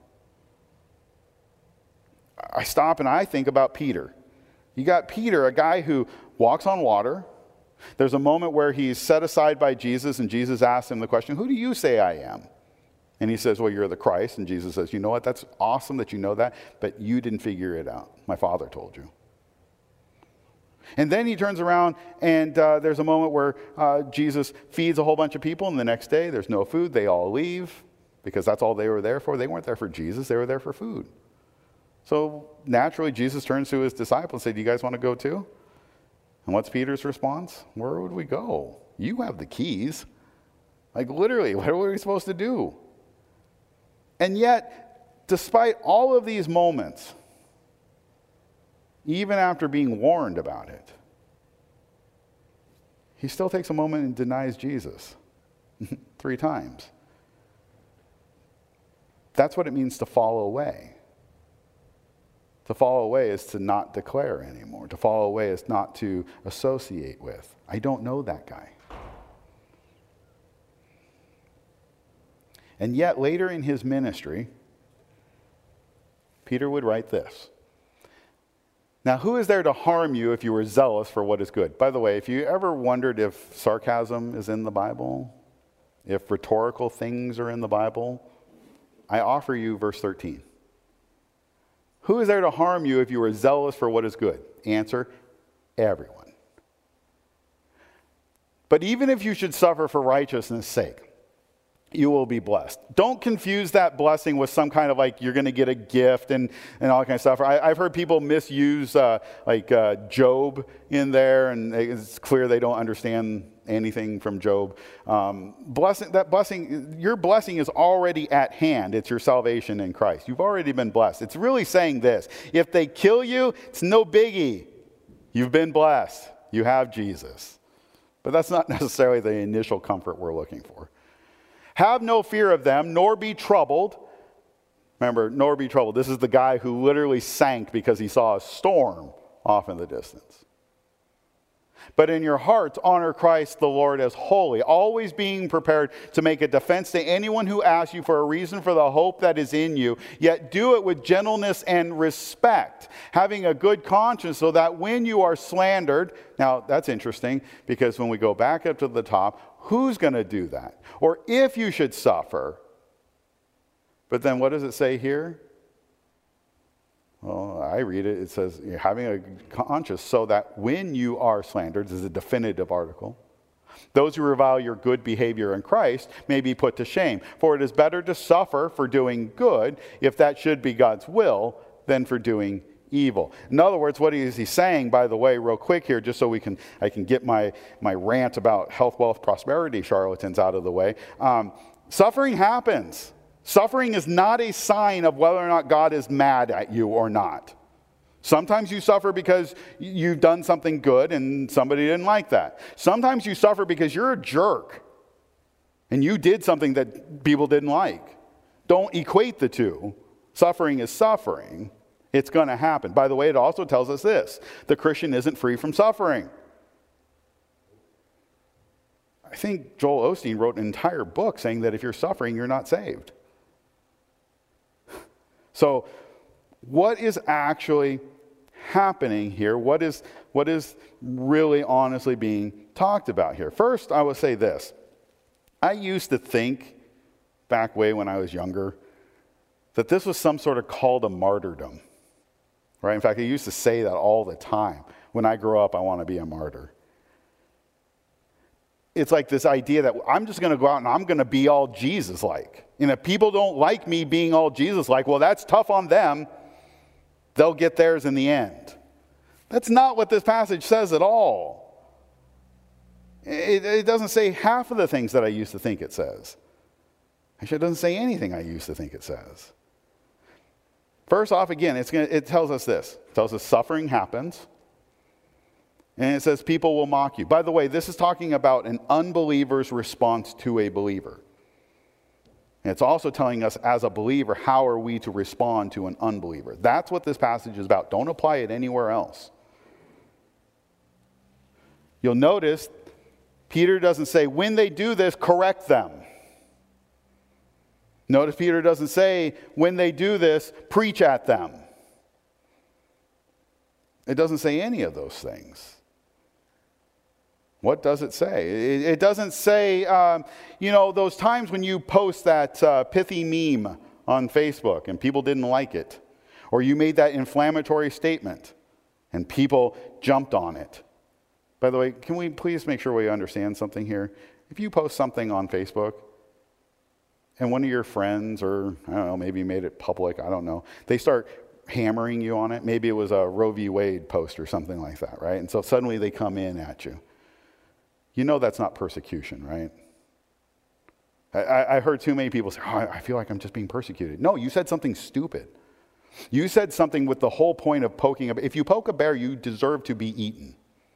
Speaker 1: I stop and I think about Peter. You got Peter, a guy who walks on water. There's a moment where he's set aside by Jesus, and Jesus asks him the question, who do you say I am? And he says, well, you're the Christ. And Jesus says, you know what? That's awesome that you know that, but you didn't figure it out. My Father told you. And then he turns around, and uh, there's a moment where uh, Jesus feeds a whole bunch of people, and the next day there's no food. They all leave, because that's all they were there for. They weren't there for Jesus. They were there for food. So naturally, Jesus turns to his disciples and says, do you guys want to go too? And what's Peter's response? Where would we go? You have the keys. Like literally, what are we supposed to do? And yet, despite all of these moments, even after being warned about it, he still takes a moment and denies Jesus three times. That's what it means to fall away. To fall away is to not declare anymore. To fall away is not to associate with. I don't know that guy. And yet later in his ministry, Peter would write this. Now, who is there to harm you if you were zealous for what is good? By the way, if you ever wondered if sarcasm is in the Bible, if rhetorical things are in the Bible, I offer you verse thirteen. Who is there to harm you if you are zealous for what is good? Answer, everyone. But even if you should suffer for righteousness' sake, you will be blessed. Don't confuse that blessing with some kind of like you're going to get a gift and, and all that kind of stuff. I, I've heard people misuse uh, like uh, Job in there, and it's clear they don't understand anything from Job. Um, blessing, that blessing, your blessing is already at hand. It's your salvation in Christ. You've already been blessed. It's really saying this: if they kill you, it's no biggie. You've been blessed. You have Jesus. But that's not necessarily the initial comfort we're looking for. Have no fear of them, nor be troubled. Remember, nor be troubled. This is the guy who literally sank because he saw a storm off in the distance. But in your hearts, honor Christ the Lord as holy, always being prepared to make a defense to anyone who asks you for a reason for the hope that is in you, yet do it with gentleness and respect, having a good conscience, so that when you are slandered, now that's interesting, because when we go back up to the top, who's going to do that? Or if you should suffer. But then what does it say here? Well, I read it. It says, you're having a conscience so that when you are slandered, this is a definitive article, those who revile your good behavior in Christ may be put to shame. For it is better to suffer for doing good, if that should be God's will, than for doing evil. In other words, what is he saying, by the way, real quick here, just so we can, I can get my, my rant about health, wealth, prosperity charlatans out of the way. Um, suffering happens. Suffering is not a sign of whether or not God is mad at you or not. Sometimes you suffer because you've done something good and somebody didn't like that. Sometimes you suffer because you're a jerk and you did something that people didn't like. Don't equate the two. Suffering is suffering. It's going to happen. By the way, it also tells us this: the Christian isn't free from suffering. I think Joel Osteen wrote an entire book saying that if you're suffering, you're not saved. So what is actually happening here? What is, what is really honestly being talked about here? First, I will say this. I used to think, back way when I was younger, that this was some sort of call to martyrdom. Right? In fact, I used to say that all the time. When I grow up, I want to be a martyr. It's like this idea that I'm just going to go out and I'm going to be all Jesus-like. And if people don't like me being all Jesus-like, well, that's tough on them. They'll get theirs in the end. That's not what this passage says at all. It, it doesn't say half of the things that I used to think it says. Actually, it doesn't say anything I used to think it says. First off, again, it's gonna, it tells us this. It tells us suffering happens. And it says people will mock you. By the way, this is talking about an unbeliever's response to a believer. And it's also telling us, as a believer, how are we to respond to an unbeliever. That's what this passage is about. Don't apply it anywhere else. You'll notice Peter doesn't say, when they do this, correct them. Notice Peter doesn't say, when they do this, preach at them. It doesn't say any of those things. What does it say? It, it doesn't say, um, you know, those times when you post that uh, pithy meme on Facebook and people didn't like it, or you made that inflammatory statement and people jumped on it. By the way, can we please make sure we understand something here? If you post something on Facebook and one of your friends, or I don't know, maybe you made it public, I don't know, they start hammering you on it. Maybe it was a Roe v. Wade post or something like that, right? And so suddenly they come in at you. You know that's not persecution, right? I, I heard too many people say, oh, I feel like I'm just being persecuted. No, you said something stupid. You said something with the whole point of poking a bear. If you poke a bear, you deserve to be eaten.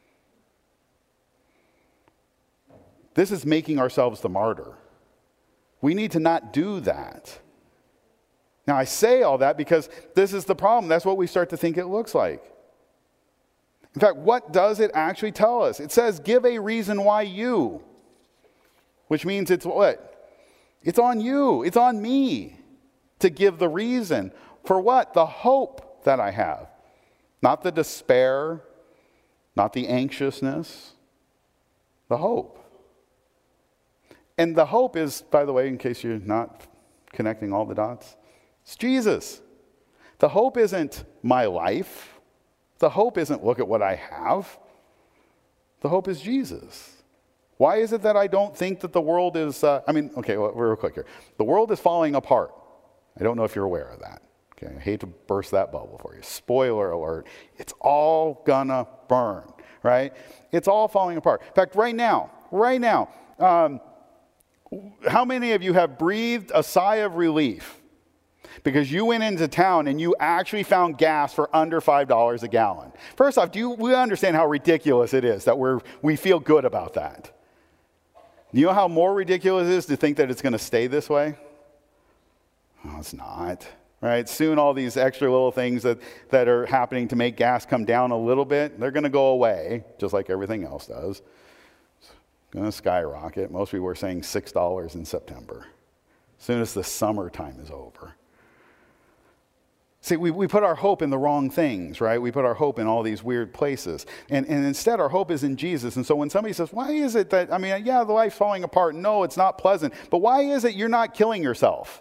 Speaker 1: This is making ourselves the martyr. We need to not do that. Now, I say all that because this is the problem. That's what we start to think it looks like. In fact, what does it actually tell us? It says, give a reason why you, which means it's what? It's on you. It's on me to give the reason for what? The hope that I have. Not the despair, not the anxiousness, the hope. And the hope is, by the way, in case you're not connecting all the dots, it's Jesus. The hope isn't my life. The hope isn't look at what I have. The hope is Jesus. Why is it that I don't think that the world is, uh, I mean, okay, well, real quick here. The world is falling apart. I don't know if you're aware of that. Okay, I hate to burst that bubble for you. Spoiler alert. It's all gonna burn, right? It's all falling apart. In fact, right now, right now, um, how many of you have breathed a sigh of relief because you went into town and you actually found gas for under five dollars a gallon? First off, do you, we understand how ridiculous it is that we're, we feel good about that? You know how more ridiculous it is to think that it's going to stay this way? No, it's not. Right? Soon all these extra little things that, that are happening to make gas come down a little bit, they're going to go away, just like everything else does. It's going to skyrocket. Most people are saying six dollars in September, as soon as the summertime is over. See, we, we put our hope in the wrong things, right? We put our hope in all these weird places. And, and instead, our hope is in Jesus. And so when somebody says, why is it that, I mean, yeah, the life's falling apart. No, it's not pleasant. But why is it you're not killing yourself?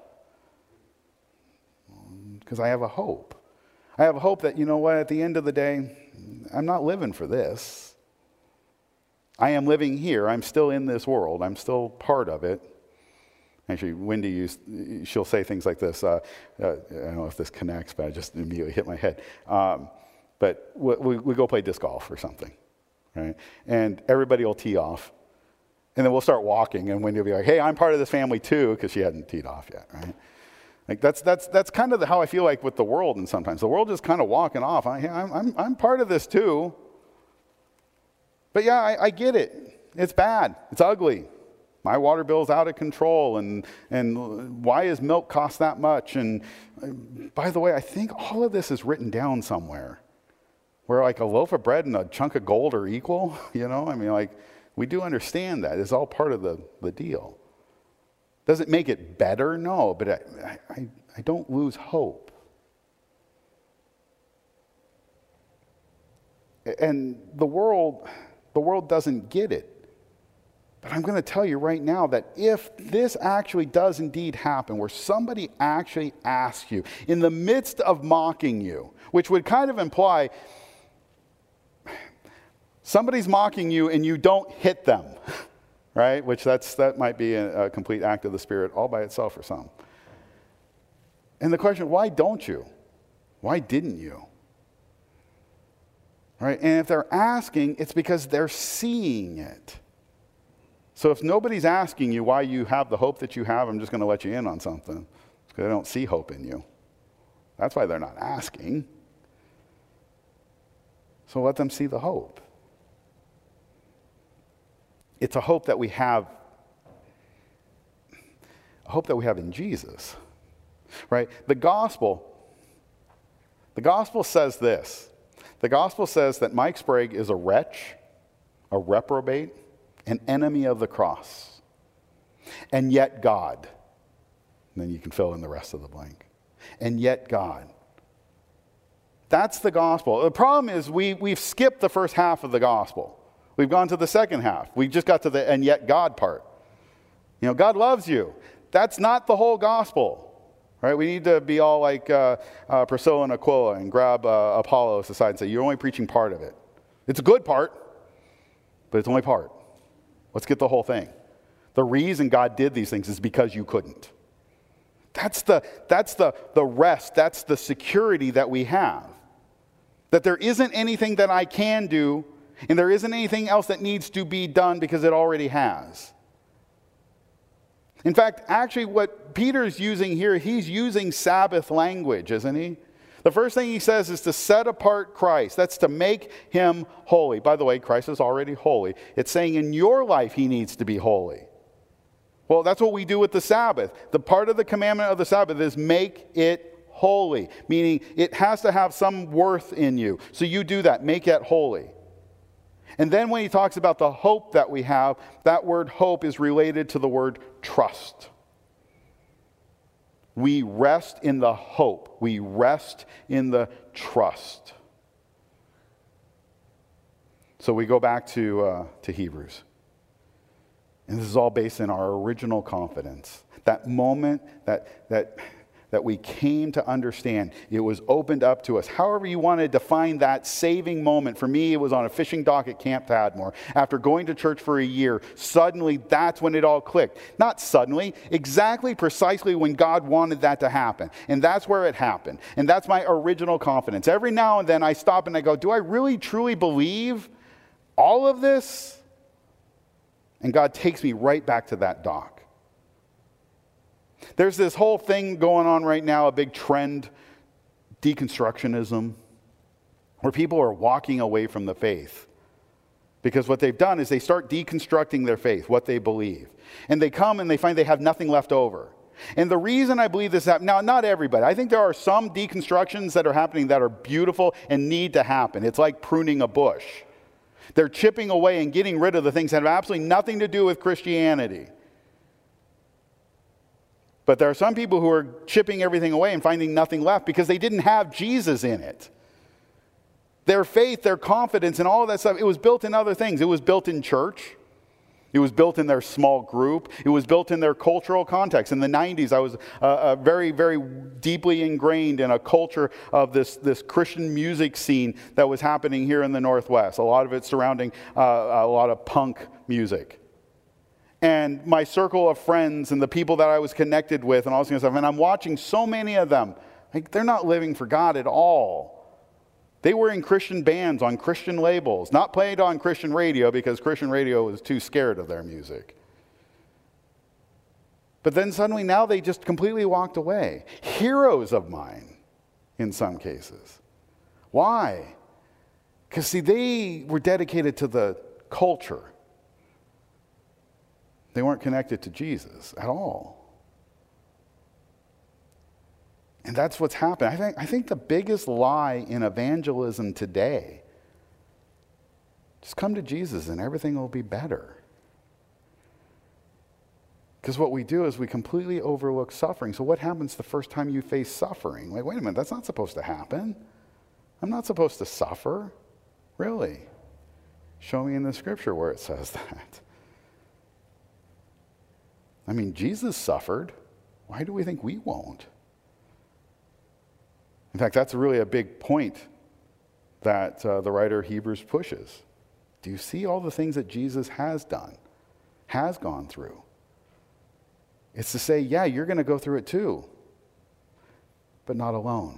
Speaker 1: Because I have a hope. I have a hope that, you know what, at the end of the day, I'm not living for this. I am living here. I'm still in this world. I'm still part of it. Actually, Wendy used, she'll say things like this. Uh, uh, I don't know if this connects, but I just immediately hit my head. Um, but we, we, we go play disc golf or something, right? And everybody will tee off. And then we'll start walking, and Wendy will be like, hey, I'm part of this family too, because she hadn't teed off yet, right? Like that's that's that's kind of the, how I feel like with the world, and sometimes the world is kind of walking off. I, I'm I'm I'm part of this too. But yeah, I, I get it. It's bad. It's ugly. My water bill's out of control, and and why is milk cost that much? And by the way, I think all of this is written down somewhere, where like a loaf of bread and a chunk of gold are equal. You know, I mean, like we do understand that. It's all part of the the deal. Does it make it better? No, but I, I, I don't lose hope. And the world, the world doesn't get it. But I'm going to tell you right now that if this actually does indeed happen, where somebody actually asks you in the midst of mocking you, which would kind of imply somebody's mocking you and you don't hit them. Right? Which that's that might be a, a complete act of the Spirit all by itself for some. And the question, why don't you? Why didn't you? Right? And if they're asking, it's because they're seeing it. So if nobody's asking you why you have the hope that you have, I'm just going to let you in on something. Because I don't see hope in you. That's why they're not asking. So let them see the hope. It's a hope that we have, a hope that we have in Jesus, right? The gospel, the gospel says this. The gospel says that Mike Sprague is a wretch, a reprobate, an enemy of the cross, and yet God. And then you can fill in the rest of the blank. And yet God. That's the gospel. The problem is we, we've skipped the first half of the gospel. We've gone to the second half. We just got to the and yet God part. You know, God loves you. That's not the whole gospel, right? We need to be all like uh, uh, Priscilla and Aquila and grab uh, Apollos aside and say, you're only preaching part of it. It's a good part, but it's only part. Let's get the whole thing. The reason God did these things is because you couldn't. That's the, that's the, the rest, that's the security that we have. That there isn't anything that I can do, and there isn't anything else that needs to be done because it already has. In fact, actually what Peter's using here, he's using Sabbath language, isn't he? The first thing he says is to set apart Christ. That's to make him holy. By the way, Christ is already holy. It's saying in your life he needs to be holy. Well, that's what we do with the Sabbath. The part of the commandment of the Sabbath is make it holy, meaning it has to have some worth in you. So you do that, make it holy. And then when he talks about the hope that we have, that word hope is related to the word trust. We rest in the hope. We rest in the trust. So we go back to, uh, to Hebrews. And this is all based in our original confidence. That moment, that, that, that we came to understand. It was opened up to us. However you want to define that saving moment. For me, it was on a fishing dock at Camp Tadmore. After going to church for a year, suddenly that's when it all clicked. Not suddenly, exactly precisely when God wanted that to happen. And that's where it happened. And that's my original confidence. Every now and then I stop and I go, do I really truly believe all of this? And God takes me right back to that dock. There's this whole thing going on right now, a big trend, deconstructionism, where people are walking away from the faith. Because what they've done is they start deconstructing their faith, what they believe. And they come and they find they have nothing left over. And the reason I believe this, now not everybody, I think there are some deconstructions that are happening that are beautiful and need to happen. It's like pruning a bush. They're chipping away and getting rid of the things that have absolutely nothing to do with Christianity. But there are some people who are chipping everything away and finding nothing left because they didn't have Jesus in it. Their faith, their confidence, and all of that stuff, it was built in other things. It was built in church. It was built in their small group. It was built in their cultural context. In the nineties, I was uh, uh, very, very deeply ingrained in a culture of this, this Christian music scene that was happening here in the Northwest. A lot of it surrounding uh, a lot of punk music. And my circle of friends and the people that I was connected with and all this kind of stuff, and I'm watching so many of them, like they're not living for God at all. They were in Christian bands on Christian labels, not played on Christian radio because Christian radio was too scared of their music. But then suddenly now they just completely walked away. Heroes of mine, in some cases. Why? Because see, they were dedicated to the culture. They weren't connected to Jesus at all. And that's what's happened. I think, I think the biggest lie in evangelism today, just come to Jesus and everything will be better. Because what we do is we completely overlook suffering. So what happens the first time you face suffering? Like, wait a minute, that's not supposed to happen. I'm not supposed to suffer. Really? Show me in the scripture where it says that. I mean, Jesus suffered. Why do we think we won't? In fact, that's really a big point that uh, the writer of Hebrews pushes. Do you see all the things that Jesus has done, has gone through? It's to say, yeah, you're going to go through it too, but not alone.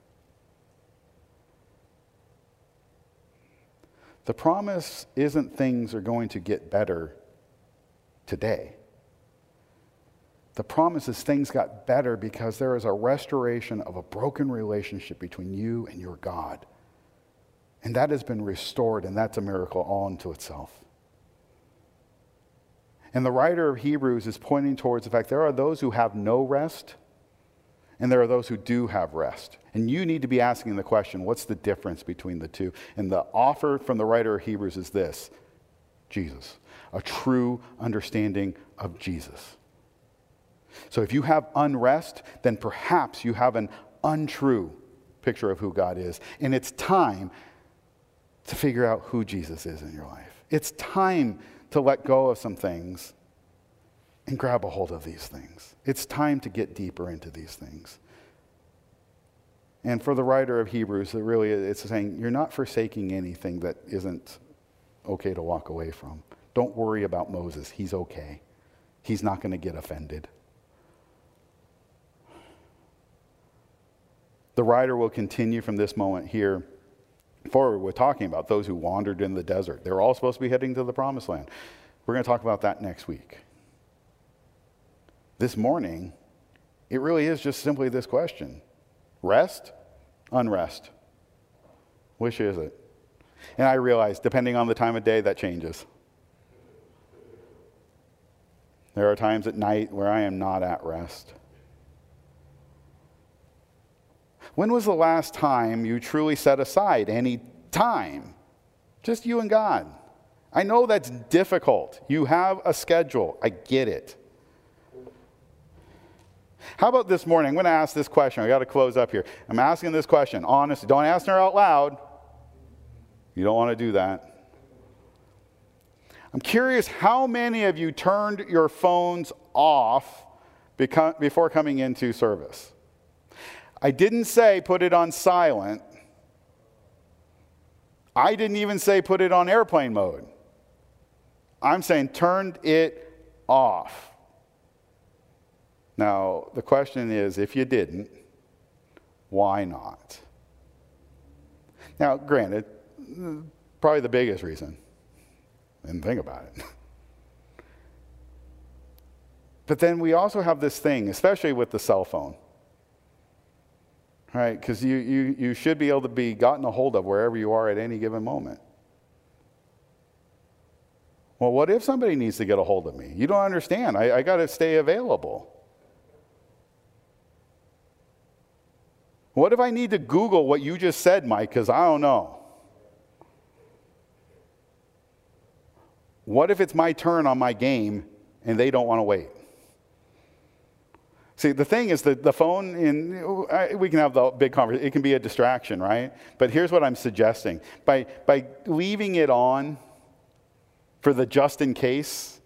Speaker 1: The promise isn't things are going to get better today. The promise is things got better because there is a restoration of a broken relationship between you and your God. And that has been restored, and that's a miracle all unto itself. And the writer of Hebrews is pointing towards the fact there are those who have no rest, and there are those who do have rest. And you need to be asking the question, what's the difference between the two? And the offer from the writer of Hebrews is this: Jesus, a true understanding of Jesus. So if you have unrest, then perhaps you have an untrue picture of who God is. And it's time to figure out who Jesus is in your life. It's time to let go of some things and grab a hold of these things. It's time to get deeper into these things. And for the writer of Hebrews, it really it's saying you're not forsaking anything that isn't okay to walk away from. Don't worry about Moses. He's okay. He's not going to get offended. The writer will continue from this moment here forward. We're talking about those who wandered in the desert. They're all supposed to be heading to the promised land. We're going to talk about that next week. This morning, it really is just simply this question: rest, unrest. Which is it? And I realize, depending on the time of day, that changes. There are times at night where I am not at rest. When was the last time you truly set aside any time? Just you and God. I know that's difficult. You have a schedule. I get it. How about this morning? I'm going to ask this question. I got to close up here. I'm asking this question. Honestly, don't ask her out loud. You don't want to do that. I'm curious how many of you turned your phones off before coming into service? I didn't say put it on silent. I didn't even say put it on airplane mode. I'm saying turned it off. Now, the question is, if you didn't, why not? Now, granted, probably the biggest reason, and think about it. But then we also have this thing, especially with the cell phone. Right, because you, you, you should be able to be gotten a hold of wherever you are at any given moment. Well, what if somebody needs to get a hold of me? You don't understand. I, I got to stay available. What if I need to Google what you just said, Mike, because I don't know? What if it's my turn on my game and they don't want to wait? See, the thing is that the phone, in, we can have the big conversation. It can be a distraction, right? But here's what I'm suggesting. By, by leaving it on for the just in case,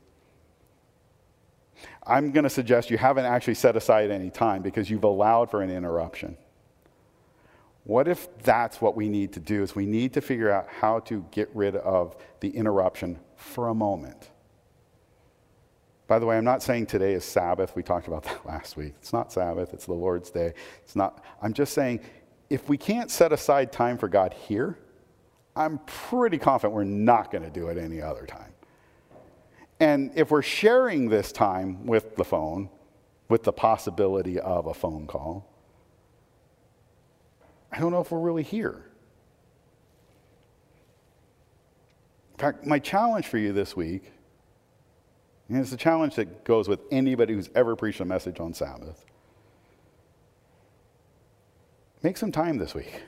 Speaker 1: I'm going to suggest you haven't actually set aside any time because you've allowed for an interruption. What if that's what we need to do, is we need to figure out how to get rid of the interruption for a moment. By the way, I'm not saying today is Sabbath. We talked about that last week. It's not Sabbath. It's the Lord's Day. It's not. I'm just saying, if we can't set aside time for God here, I'm pretty confident we're not going to do it any other time. And if we're sharing this time with the phone, with the possibility of a phone call, I don't know if we're really here. In fact, my challenge for you this week, and it's a challenge that goes with anybody who's ever preached a message on Sabbath. Make some time this week.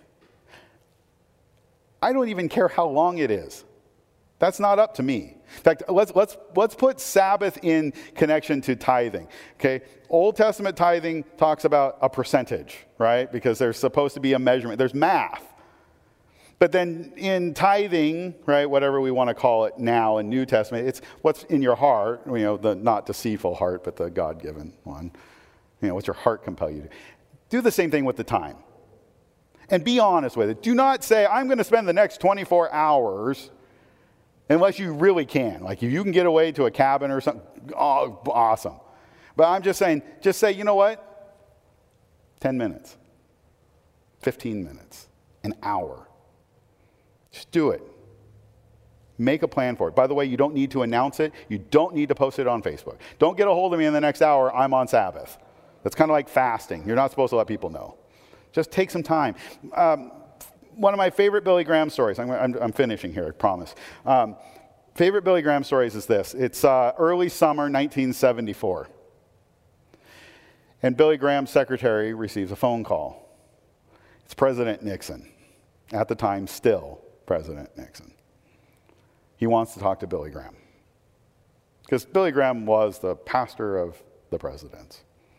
Speaker 1: I don't even care how long it is. That's not up to me. In fact, let's, let's, let's put Sabbath in connection to tithing. Okay? Old Testament tithing talks about a percentage, right? Because there's supposed to be a measurement. There's math. But then in tithing, right, whatever we want to call it now in New Testament, it's what's in your heart, you know, the not deceitful heart, but the God-given one. You know, what's your heart compel you to? Do the same thing with the time. And be honest with it. Do not say, I'm going to spend the next twenty-four hours, unless you really can. Like if you can get away to a cabin or something, oh, awesome. But I'm just saying, just say, you know what? ten minutes, fifteen minutes, an hour. Just do it. Make a plan for it. By the way, you don't need to announce it. You don't need to post it on Facebook. Don't get a hold of me in the next hour. I'm on Sabbath. That's kind of like fasting. You're not supposed to let people know. Just take some time. Um, one of my favorite Billy Graham stories, I'm, I'm, I'm finishing here, I promise. Um, favorite Billy Graham stories is this. It's uh, early summer nineteen seventy-four. And Billy Graham's secretary receives a phone call. It's President Nixon. At the time, still President Nixon. He wants to talk to Billy Graham. Because Billy Graham was the pastor of the presidents.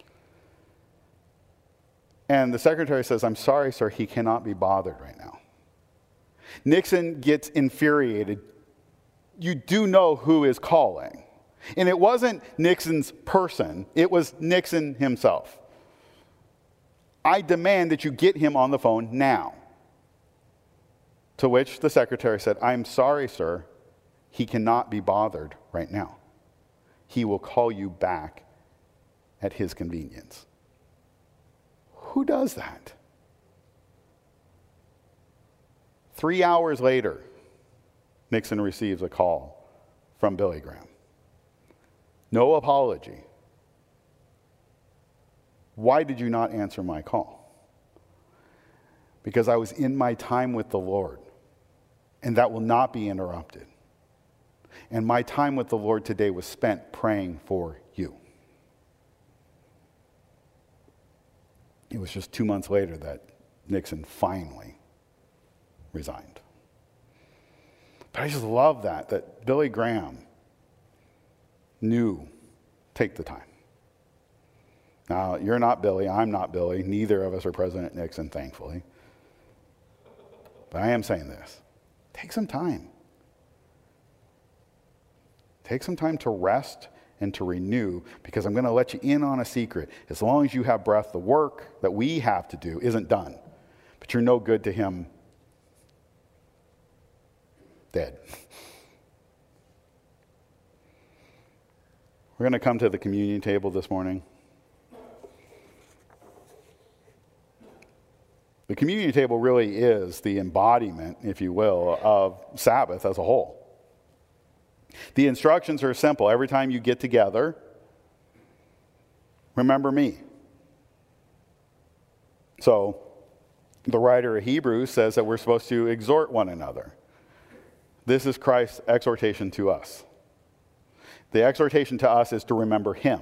Speaker 1: And the secretary says, I'm sorry, sir, he cannot be bothered right now. Nixon gets infuriated. You do know who is calling. And it wasn't Nixon's person, it was Nixon himself. I demand that you get him on the phone now. To which the secretary said, I'm sorry, sir, he cannot be bothered right now. He will call you back at his convenience. Who does that? Three hours later, Nixon receives a call from Billy Graham. No apology. Why did you not answer my call? Because I was in my time with the Lord, and that will not be interrupted. And my time with the Lord today was spent praying for you. It was just two months later that Nixon finally resigned. But I just love that, that Billy Graham knew, take the time. Now, you're not Billy, I'm not Billy, neither of us are President Nixon, thankfully. But I am saying this, take some time. Take some time to rest and to renew, because I'm going to let you in on a secret. As long as you have breath, the work that we have to do isn't done. But you're no good to him dead. We're going to come to the communion table this morning. The communion table really is the embodiment, if you will, of Sabbath as a whole. The instructions are simple. Every time you get together, remember me. So, the writer of Hebrews says that we're supposed to exhort one another. This is Christ's exhortation to us. The exhortation to us is to remember him.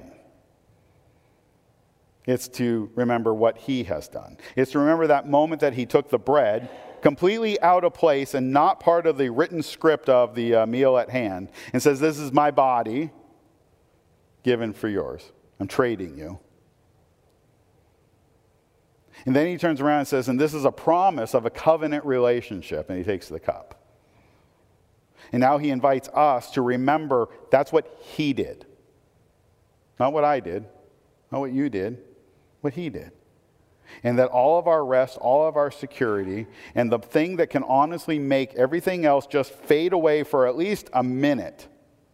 Speaker 1: It's to remember what he has done. It's to remember that moment that he took the bread, completely out of place and not part of the written script of the uh, meal at hand, and says, this is my body given for yours. I'm trading you. And then he turns around and says, and this is a promise of a covenant relationship, and he takes the cup. And now he invites us to remember that's what he did. Not what I did, not what you did, what he did. And that all of our rest, all of our security, and the thing that can honestly make everything else just fade away for at least a minute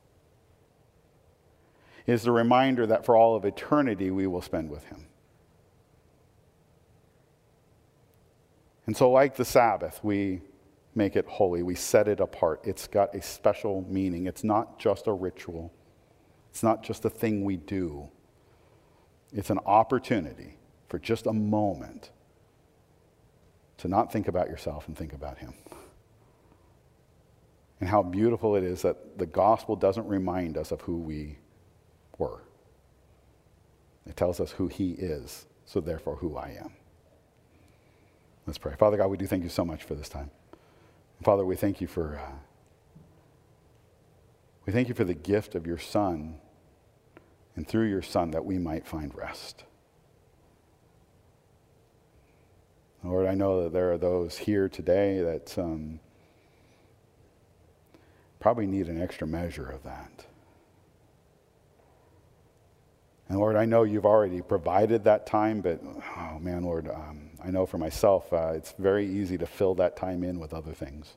Speaker 1: is the reminder that for all of eternity we will spend with him. And so like the Sabbath, we make it holy. We set it apart. It's got a special meaning. It's not just a ritual. It's not just a thing we do. It's an opportunity for just a moment to not think about yourself and think about him. And how beautiful it is that the gospel doesn't remind us of who we were. It tells us who he is, so therefore who I am. Let's pray. Father God, we do thank you so much for this time. Father, we thank you for uh, we thank you for the gift of your Son, and through your Son that we might find rest. Lord, I know that there are those here today that um, probably need an extra measure of that. And Lord, I know you've already provided that time, but oh man, Lord, um, I know for myself, uh, it's very easy to fill that time in with other things.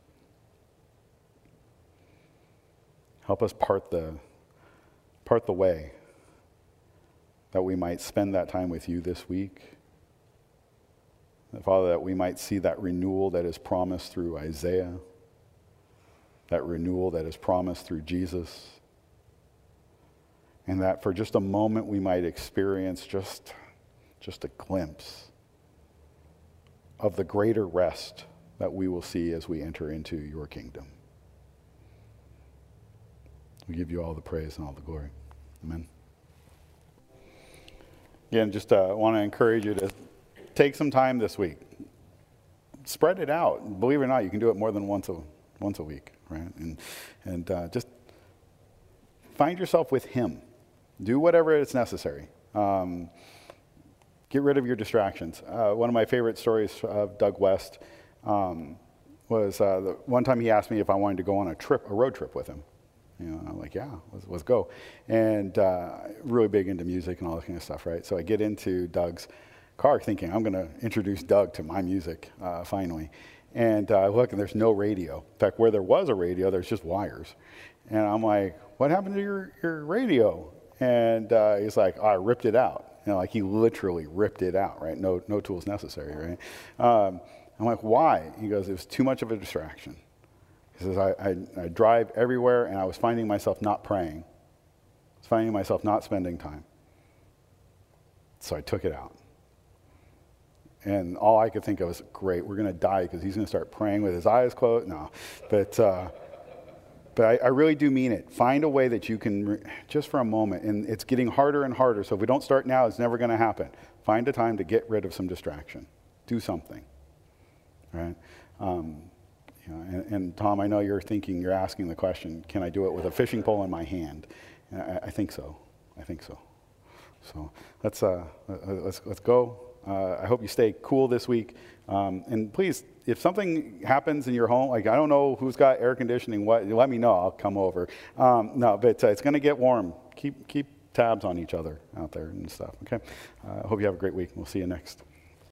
Speaker 1: Help us part the, part the way that we might spend that time with you this week. That, Father, that we might see that renewal that is promised through Isaiah, that renewal that is promised through Jesus, and that for just a moment we might experience just, just a glimpse of the greater rest that we will see as we enter into your kingdom. We give you all the praise and all the glory. Amen. Again, just uh, want to encourage you to take some time this week. Spread it out. Believe it or not, you can do it more than once a, once a week, right? And, and uh, just find yourself with him. Do whatever is necessary. Um, get rid of your distractions. Uh, one of my favorite stories of Doug West um, was uh, the one time he asked me if I wanted to go on a trip, a road trip with him. You know, I'm like, yeah, let's, let's go. And uh, really big into music and all that kind of stuff, right? So I get into Doug's car thinking, I'm going to introduce Doug to my music, uh, finally. And uh, I look, and there's no radio. In fact, where there was a radio, there's just wires. And I'm like, what happened to your, your radio? And uh, he's like, oh, I ripped it out. You know, like he literally ripped it out, right? No, no tools necessary, right? Um, I'm like, why? He goes, it was too much of a distraction. He says, I, I, I drive everywhere, and I was finding myself not praying. I was finding myself not spending time. So I took it out. And all I could think of was, great, we're going to die because he's going to start praying with his eyes closed. No, but uh, but I, I really do mean it. Find a way that you can, re- just for a moment, and it's getting harder and harder. So if we don't start now, it's never going to happen. Find a time to get rid of some distraction. Do something, right? Um, you know, and, and Tom, I know you're thinking, you're asking the question, can I do it with a fishing pole in my hand? And I, I think so. I think so. So let's uh, let's let's go. Uh, I hope you stay cool this week. Um, and please, if something happens in your home, like I don't know who's got air conditioning, what, let me know. I'll come over. Um, no, but uh, it's going to get warm keep, keep tabs on each other out there and stuff, okay? I uh, hope you have a great week. We'll see you next.